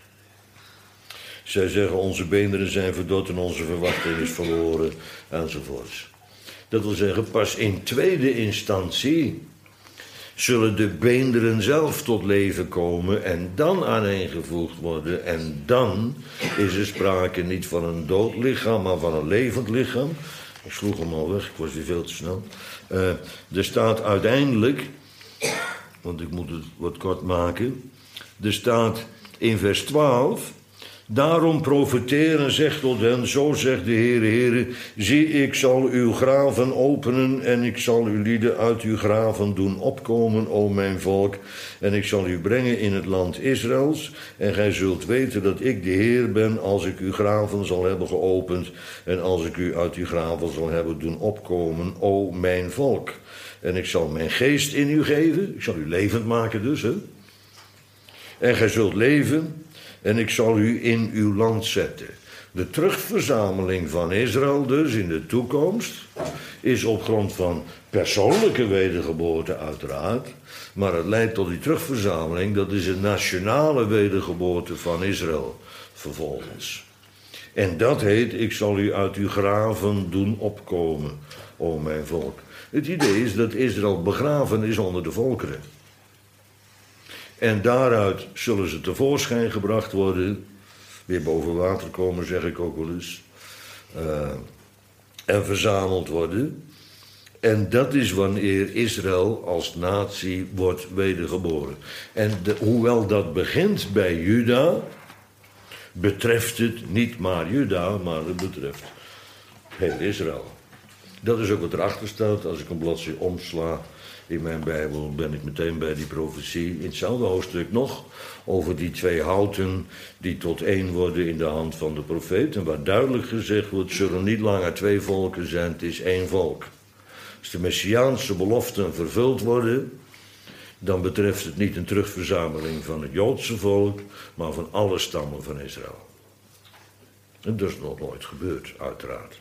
Zij zeggen, onze beenderen zijn verdord en onze verwachting is verloren, enzovoorts. Dat wil zeggen, pas in tweede instantie zullen de beenderen zelf tot leven komen en dan aaneengevoegd worden. En dan is er sprake niet van een dood lichaam, maar van een levend lichaam. Ik sloeg hem al weg, ik was weer veel te snel. Uh, er staat uiteindelijk, want ik moet het wat kort maken. Er staat in vers twaalf. Daarom profeteer en zeg tot hen, zo zegt de Heere, Heere, zie, ik zal uw graven openen en ik zal uw lieden uit uw graven doen opkomen, o mijn volk. En ik zal u brengen in het land Israëls. En gij zult weten dat ik de Heer ben als ik uw graven zal hebben geopend. En als ik u uit uw graven zal hebben doen opkomen, o mijn volk. En ik zal mijn geest in u geven. Ik zal u levend maken dus, hè. En gij zult leven. En ik zal u in uw land zetten. De terugverzameling van Israël dus in de toekomst is op grond van persoonlijke wedergeboorte uiteraard. Maar het leidt tot die terugverzameling, dat is een nationale wedergeboorte van Israël vervolgens. En dat heet, ik zal u uit uw graven doen opkomen, o mijn volk. Het idee is dat Israël begraven is onder de volkeren. En daaruit zullen ze tevoorschijn gebracht worden. Weer boven water komen, zeg ik ook wel eens. Uh, en verzameld worden. En dat is wanneer Israël als natie wordt wedergeboren. En de, hoewel dat begint bij Juda, betreft het niet maar Juda, maar het betreft heel Israël. Dat is ook wat erachter staat als ik een bladzijde omsla In mijn Bijbel ben ik meteen bij die profetie. In hetzelfde hoofdstuk nog over die twee houten die tot één worden in de hand van de profeet. En waar duidelijk gezegd wordt, zullen niet langer twee volken zijn, het is één volk. Als de messiaanse beloften vervuld worden, dan betreft het niet een terugverzameling van het Joodse volk, maar van alle stammen van Israël. En dat is nog nooit gebeurd, uiteraard.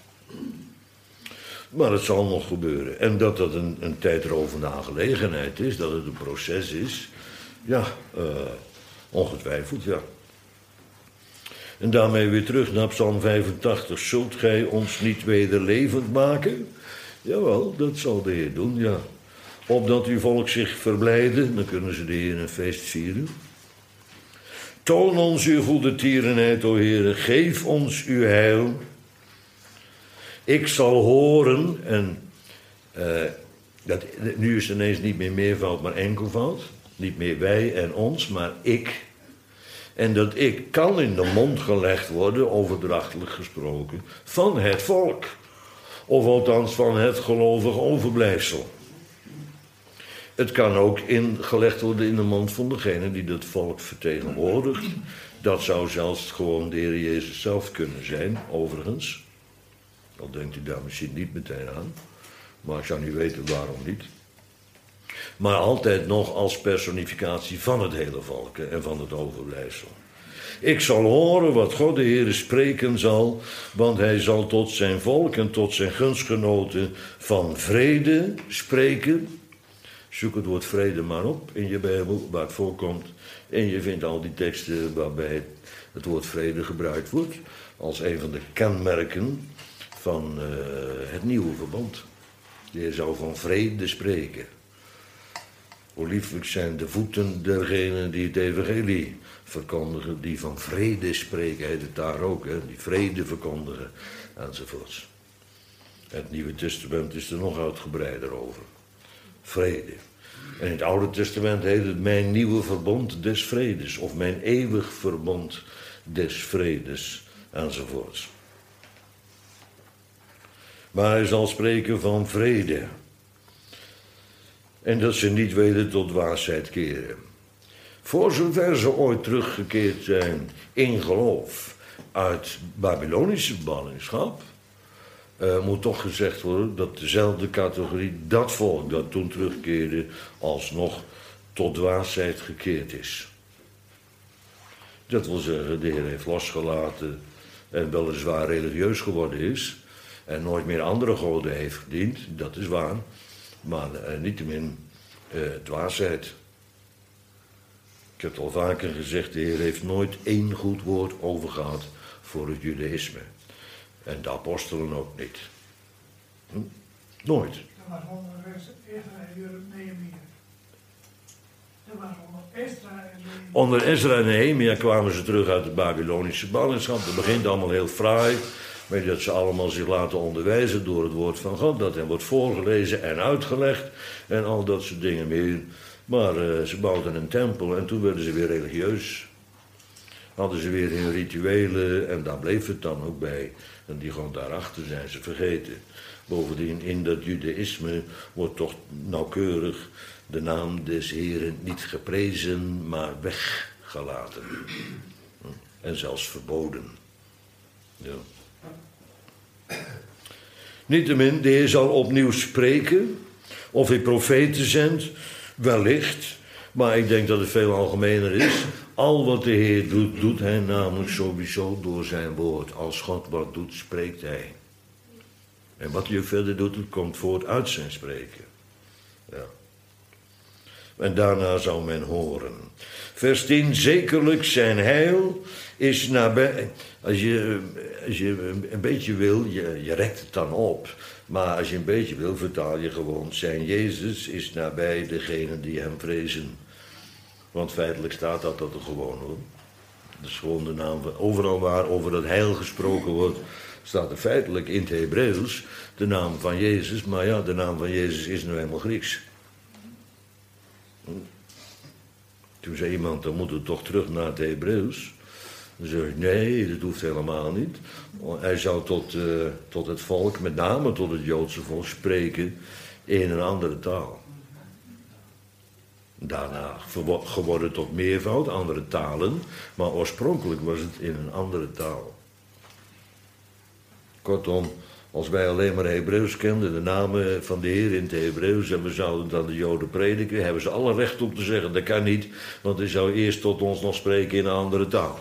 Maar het zal nog gebeuren. En dat dat een, een tijdrovende aangelegenheid is, dat het een proces is, ja, uh, ongetwijfeld, ja. En daarmee weer terug naar Psalm vijfentachtig. Zult gij ons niet weder levend maken? Jawel, dat zal de Heer doen, ja. Opdat uw volk zich verblijden, dan kunnen ze de Heer een feest vieren. Toon ons uw goede tierenheid, o Heer, geef ons uw heil. Ik zal horen, en uh, dat, nu is het ineens niet meer meervoud, maar enkelvoud. Niet meer wij en ons, maar ik. En dat ik kan in de mond gelegd worden, overdrachtelijk gesproken, van het volk. Of althans van het gelovig overblijfsel. Het kan ook in, gelegd worden in de mond van degene die dat volk vertegenwoordigt. Dat zou zelfs gewoon de Heer Jezus zelf kunnen zijn, overigens. Al denkt u daar misschien niet meteen aan. Maar ik zou niet weten waarom niet. Maar altijd nog als personificatie van het hele volk en van het overblijfsel. Ik zal horen wat God de Heer spreken zal, want hij zal tot zijn volk en tot zijn gunstgenoten van vrede spreken. Zoek het woord vrede maar op in je Bijbel, waar het voorkomt. En je vindt al die teksten waarbij het woord vrede gebruikt wordt als een van de kenmerken van uh, het nieuwe verbond. De Heer zal van vrede spreken. Hoe lieflijk zijn de voeten dergenen die het evangelie verkondigen, die van vrede spreken, heet het daar ook, hè, die vrede verkondigen, enzovoorts. Het Nieuwe Testament is er nog uitgebreider over. Vrede. En in het Oude Testament heet het mijn nieuwe verbond des vredes, of mijn eeuwig verbond des vredes, enzovoorts. Maar hij zal spreken van vrede. En dat ze niet weder tot dwaasheid keren. Voor zover ze ooit teruggekeerd zijn in geloof uit Babylonische ballingschap, uh, moet toch gezegd worden dat dezelfde categorie, dat volk dat toen terugkeerde, alsnog tot dwaasheid gekeerd is. Dat wil zeggen, de Heer heeft losgelaten en weliswaar religieus geworden is en nooit meer andere goden heeft gediend, dat is waar. Maar uh, niettemin uh, dwaasheid. Ik heb het al vaker gezegd, de Heer heeft nooit één goed woord overgehad voor het judaïsme. En de apostelen ook niet. Hm? Nooit. Dat was onder Ezra en Nehemia. Dat was onder Ezra en Nehemia. Onder Ezra en Nehemia kwamen ze terug uit de Babylonische ballingschap. Dat begint allemaal heel fraai. Maar dat ze allemaal zich laten onderwijzen door het woord van God. Dat hen wordt voorgelezen en uitgelegd. En al dat soort dingen meer. Maar uh, ze bouwden een tempel en toen werden ze weer religieus. Hadden ze weer hun rituelen en daar bleef het dan ook bij. En die gewoon daarachter zijn ze vergeten. Bovendien in dat judaïsme wordt toch nauwkeurig de naam des Heren niet geprezen, maar weggelaten. En zelfs verboden. Ja. Niettemin, de Heer zal opnieuw spreken. Of hij profeten zendt, wellicht. Maar ik denk dat het veel algemener is. Al wat de Heer doet, doet hij namelijk sowieso door zijn woord. Als God wat doet, spreekt hij. En wat hij verder doet, het komt voort uit zijn spreken. Ja. En daarna zal men horen. Vers tien, zekerlijk zijn heil is nabij. Als je, als je een beetje wil, je, je rekt het dan op. Maar als je een beetje wil, vertaal je gewoon zijn Jezus is nabij degenen die hem vrezen. Want feitelijk staat dat dat er gewoon hoor. Dat is gewoon de naam van, overal waar over dat heil gesproken wordt, staat er feitelijk in het Hebreeuws de naam van Jezus. Maar ja, de naam van Jezus is nu helemaal Grieks. Toen zei iemand, dan moeten we toch terug naar het Hebreeuws. Dan zeg ik, nee, dat hoeft helemaal niet. Hij zou tot, uh, tot het volk, met name tot het Joodse volk, spreken in een andere taal. Daarna geworden tot meervoud, andere talen, maar oorspronkelijk was het in een andere taal. Kortom, als wij alleen maar Hebreeuws kenden, de namen van de Heer in het Hebreeuws, en we zouden dan de Joden prediken, hebben ze alle recht om te zeggen, dat kan niet, want hij zou eerst tot ons nog spreken in een andere taal.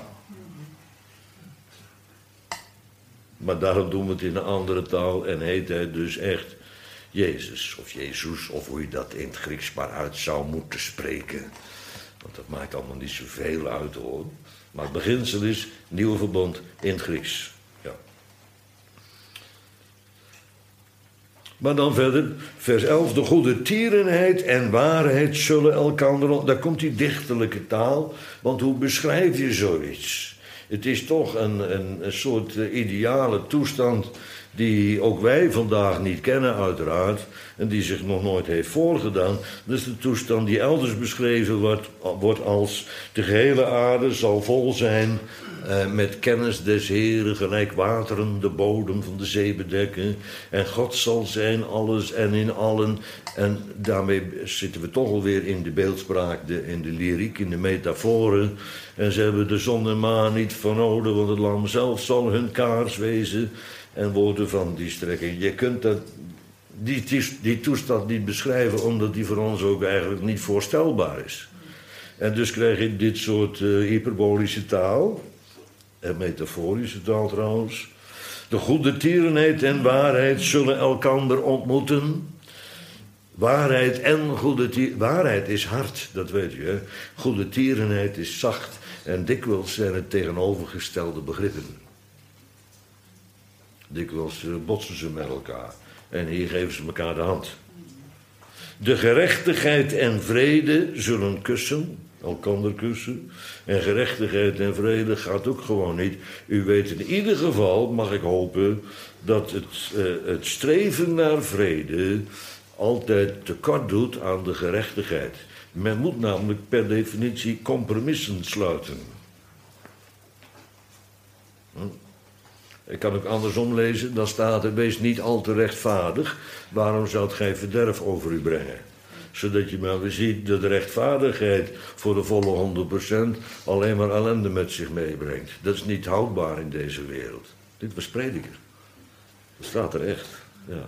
Maar daarom doen we het in een andere taal en heet hij dus echt Jezus of Jezus, of hoe je dat in het Grieks maar uit zou moeten spreken. Want dat maakt allemaal niet zoveel uit hoor. Maar het beginsel is nieuwe verbond in het Grieks. Ja. Maar dan verder, vers elf. De goede tierenheid en waarheid zullen elkander... Daar komt die dichterlijke taal. Want hoe beschrijf je zoiets? Het is toch een, een, een soort ideale toestand die ook wij vandaag niet kennen uiteraard, en die zich nog nooit heeft voorgedaan. Dat is de toestand die elders beschreven wordt, wordt als de gehele aarde zal vol zijn eh, met kennis des Heren, gelijk wateren de bodem van de zee bedekken. En God zal zijn alles en in allen. En daarmee zitten we toch alweer in de beeldspraak, de, in de lyriek, in de metaforen. En ze hebben de zon en maan niet van nodig, want het lam zelf zal hun kaars wezen. En woorden van die strekking. Je kunt dat, die, die toestand niet beschrijven, omdat die voor ons ook eigenlijk niet voorstelbaar is. En dus krijg je dit soort uh, hyperbolische taal, en metaforische taal trouwens. De goede tierenheid en waarheid zullen elkander ontmoeten. Waarheid en goede tierenheid. Waarheid is hard, dat weet je. Hè? Goede tierenheid is zacht. En dikwijls zijn het tegenovergestelde begrippen. Dikwijls botsen ze met elkaar. En hier geven ze elkaar de hand. De gerechtigheid en vrede zullen kussen. Elkander kussen. En gerechtigheid en vrede gaat ook gewoon niet. U weet in ieder geval, mag ik hopen, dat het, uh, het streven naar vrede altijd tekort doet aan de gerechtigheid. Men moet namelijk per definitie compromissen sluiten. Hm? Ik kan ook andersom lezen, dan staat er, wees niet al te rechtvaardig. Waarom zou gij verderf over u brengen? Zodat je maar weer ziet dat de rechtvaardigheid voor de volle honderd procent alleen maar ellende met zich meebrengt. Dat is niet houdbaar in deze wereld. Dit was Prediker. Dat staat er echt. Ja.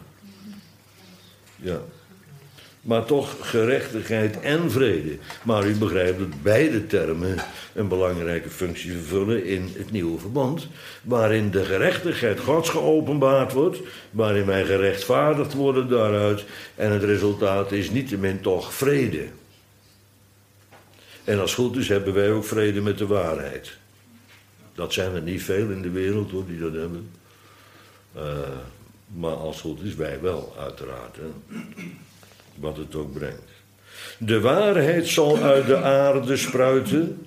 Ja. Maar toch gerechtigheid en vrede. Maar u begrijpt dat beide termen een belangrijke functie vervullen in het nieuwe verbond. Waarin de gerechtigheid Gods geopenbaard wordt. Waarin wij gerechtvaardigd worden daaruit. En het resultaat is niettemin toch vrede. En als het goed is hebben wij ook vrede met de waarheid. Dat zijn er niet veel in de wereld hoor, die dat hebben. Uh, maar als het goed is wij wel, uiteraard. Hè. Wat het ook brengt. De waarheid zal uit de aarde spruiten.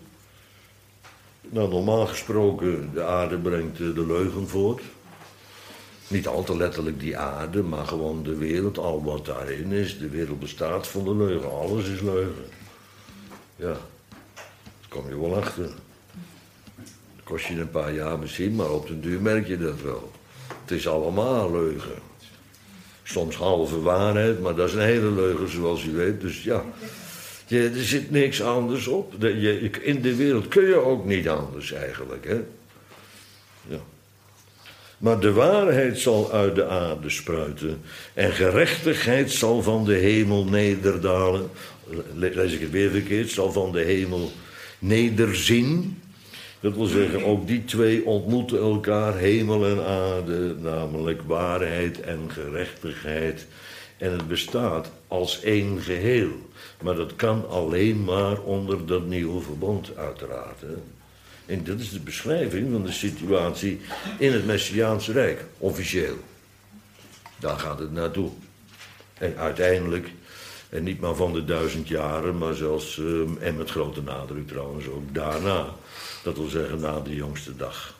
Nou, normaal gesproken, de aarde brengt de leugen voort. Niet al te letterlijk die aarde, maar gewoon de wereld, al wat daarin is. De wereld bestaat van de leugen, alles is leugen. Ja, daar kom je wel achter. Dat kost je een paar jaar misschien, maar op den duur merk je dat wel. Het is allemaal leugen. Soms halve waarheid, maar dat is een hele leugen zoals u weet. Dus ja, je, er zit niks anders op. De, je, in de wereld kun je ook niet anders eigenlijk. Hè? Ja. Maar de waarheid zal uit de aarde spruiten. En gerechtigheid zal van de hemel nederdalen. Lees ik het weer verkeerd? Zal van de hemel nederzien. Dat wil zeggen, ook die twee ontmoeten elkaar, hemel en aarde, namelijk waarheid en gerechtigheid. En het bestaat als één geheel. Maar dat kan alleen maar onder dat nieuwe verbond, uiteraard. Hè. En dat is de beschrijving van de situatie in het Messiaanse Rijk, officieel. Daar gaat het naartoe. En uiteindelijk, en niet maar van de duizend jaren, maar zelfs, uh, en met grote nadruk trouwens ook daarna. Dat wil zeggen na de jongste dag.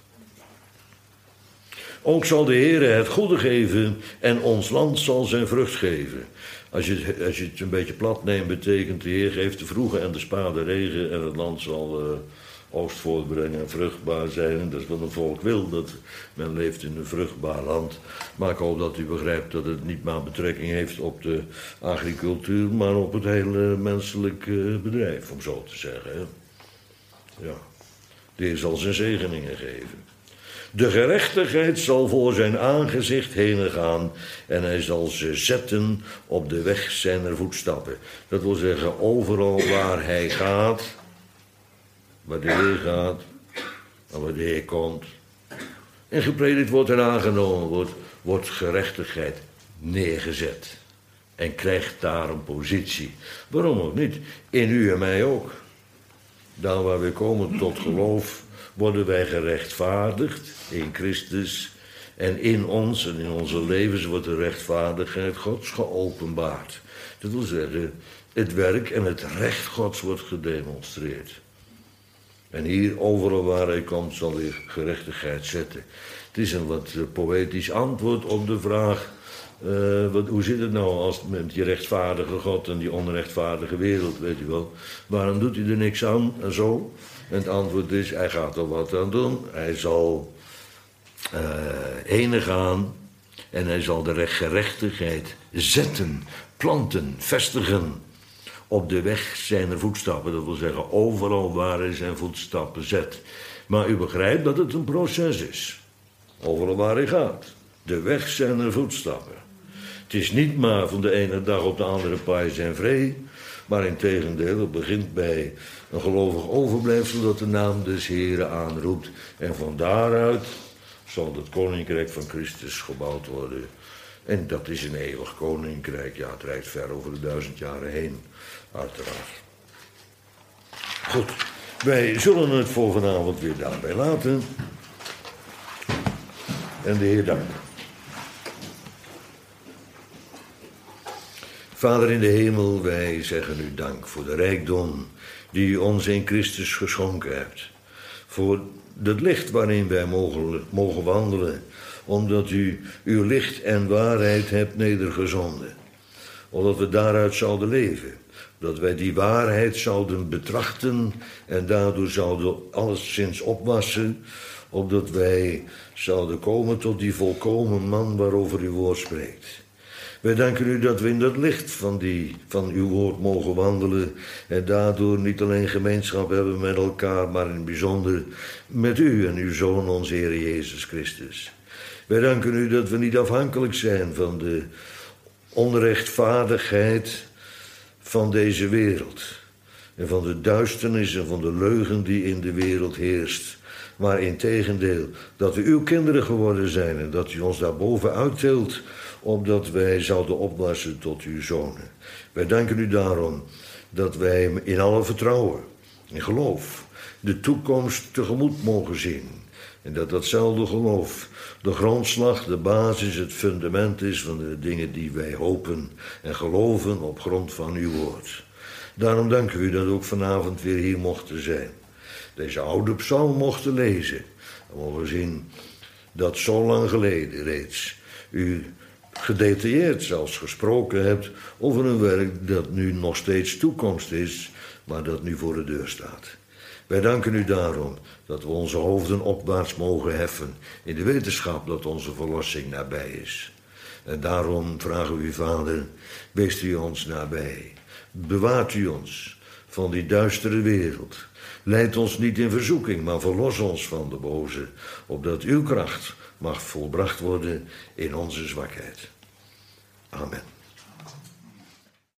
Ook zal de Heere het goede geven en ons land zal zijn vrucht geven. Als je, als je het een beetje plat neemt, betekent de Heer geeft de vroege en de spade regen en het land zal uh, oogst voortbrengen en vruchtbaar zijn. En dat is wat een volk wil, dat men leeft in een vruchtbaar land. Maar ik hoop dat u begrijpt dat het niet maar betrekking heeft op de agricultuur, maar op het hele menselijke bedrijf, om zo te zeggen. Hè? Ja, de Heer zal zijn zegeningen geven. De gerechtigheid zal voor zijn aangezicht heen gaan en hij zal ze zetten op de weg zijner voetstappen. Dat wil zeggen, overal waar hij gaat, waar de Heer gaat, en waar de Heer komt, en gepredikt wordt en aangenomen wordt, wordt gerechtigheid neergezet. En krijgt daar een positie. Waarom ook niet? In u en mij ook. Daar waar we komen tot geloof, worden wij gerechtvaardigd in Christus. En in ons en in onze levens wordt de rechtvaardigheid Gods geopenbaard. Dat wil zeggen, het werk en het recht Gods wordt gedemonstreerd. En hier, overal waar hij komt, zal hij gerechtigheid zetten. Het is een wat poëtisch antwoord op de vraag, uh, wat, hoe zit het nou als met die rechtvaardige God en die onrechtvaardige wereld, weet je wel. Waarom doet hij er niks aan en zo? En het antwoord is, hij gaat er wat aan doen. Hij zal uh, heen gaan en hij zal de gerechtigheid zetten, planten, vestigen op de weg zijner voetstappen. Dat wil zeggen, overal waar hij zijn voetstappen zet. Maar u begrijpt dat het een proces is. Overal waar hij gaat. De weg zijner voetstappen. Het is niet maar van de ene dag op de andere pais en vree. Maar in tegendeel, het begint bij een gelovig overblijfsel dat de naam des Heren aanroept. En van daaruit zal het koninkrijk van Christus gebouwd worden. En dat is een eeuwig koninkrijk. Ja, het reikt ver over de duizend jaren heen. Uiteraard. Goed, wij zullen het voor vanavond weer daarbij laten. En de Heer dank. Vader in de hemel, wij zeggen u dank voor de rijkdom die u ons in Christus geschonken hebt. Voor het licht waarin wij mogen, mogen wandelen, omdat u uw licht en waarheid hebt nedergezonden. Omdat we daaruit zouden leven. Dat wij die waarheid zouden betrachten en daardoor zouden alleszins opwassen, opdat wij zouden komen tot die volkomen man waarover uw woord spreekt. Wij danken u dat we in dat licht van, die, van uw woord mogen wandelen en daardoor niet alleen gemeenschap hebben met elkaar, maar in het bijzonder met u en uw Zoon, onze Heer Jezus Christus. Wij danken u dat we niet afhankelijk zijn van de onrechtvaardigheid van deze wereld. En van de duisternis en van de leugen die in de wereld heerst. Maar integendeel, dat we uw kinderen geworden zijn en dat u ons daarboven uittilt, opdat wij zouden opwassen tot uw zonen. Wij danken u daarom dat wij in alle vertrouwen en geloof de toekomst tegemoet mogen zien. En dat datzelfde geloof de grondslag, de basis, het fundament is van de dingen die wij hopen en geloven op grond van uw woord. Daarom danken we u dat we ook vanavond weer hier mochten zijn. Deze oude psalm mochten lezen. En mogen zien dat zo lang geleden reeds u gedetailleerd zelfs gesproken hebt over een werk dat nu nog steeds toekomst is, maar dat nu voor de deur staat. Wij danken u daarom dat we onze hoofden opwaarts mogen heffen in de wetenschap dat onze verlossing nabij is. En daarom vragen we u, Vader, wees u ons nabij. Bewaart u ons van die duistere wereld. Leid ons niet in verzoeking, maar verlos ons van de boze, opdat uw kracht mag volbracht worden in onze zwakheid. Amen.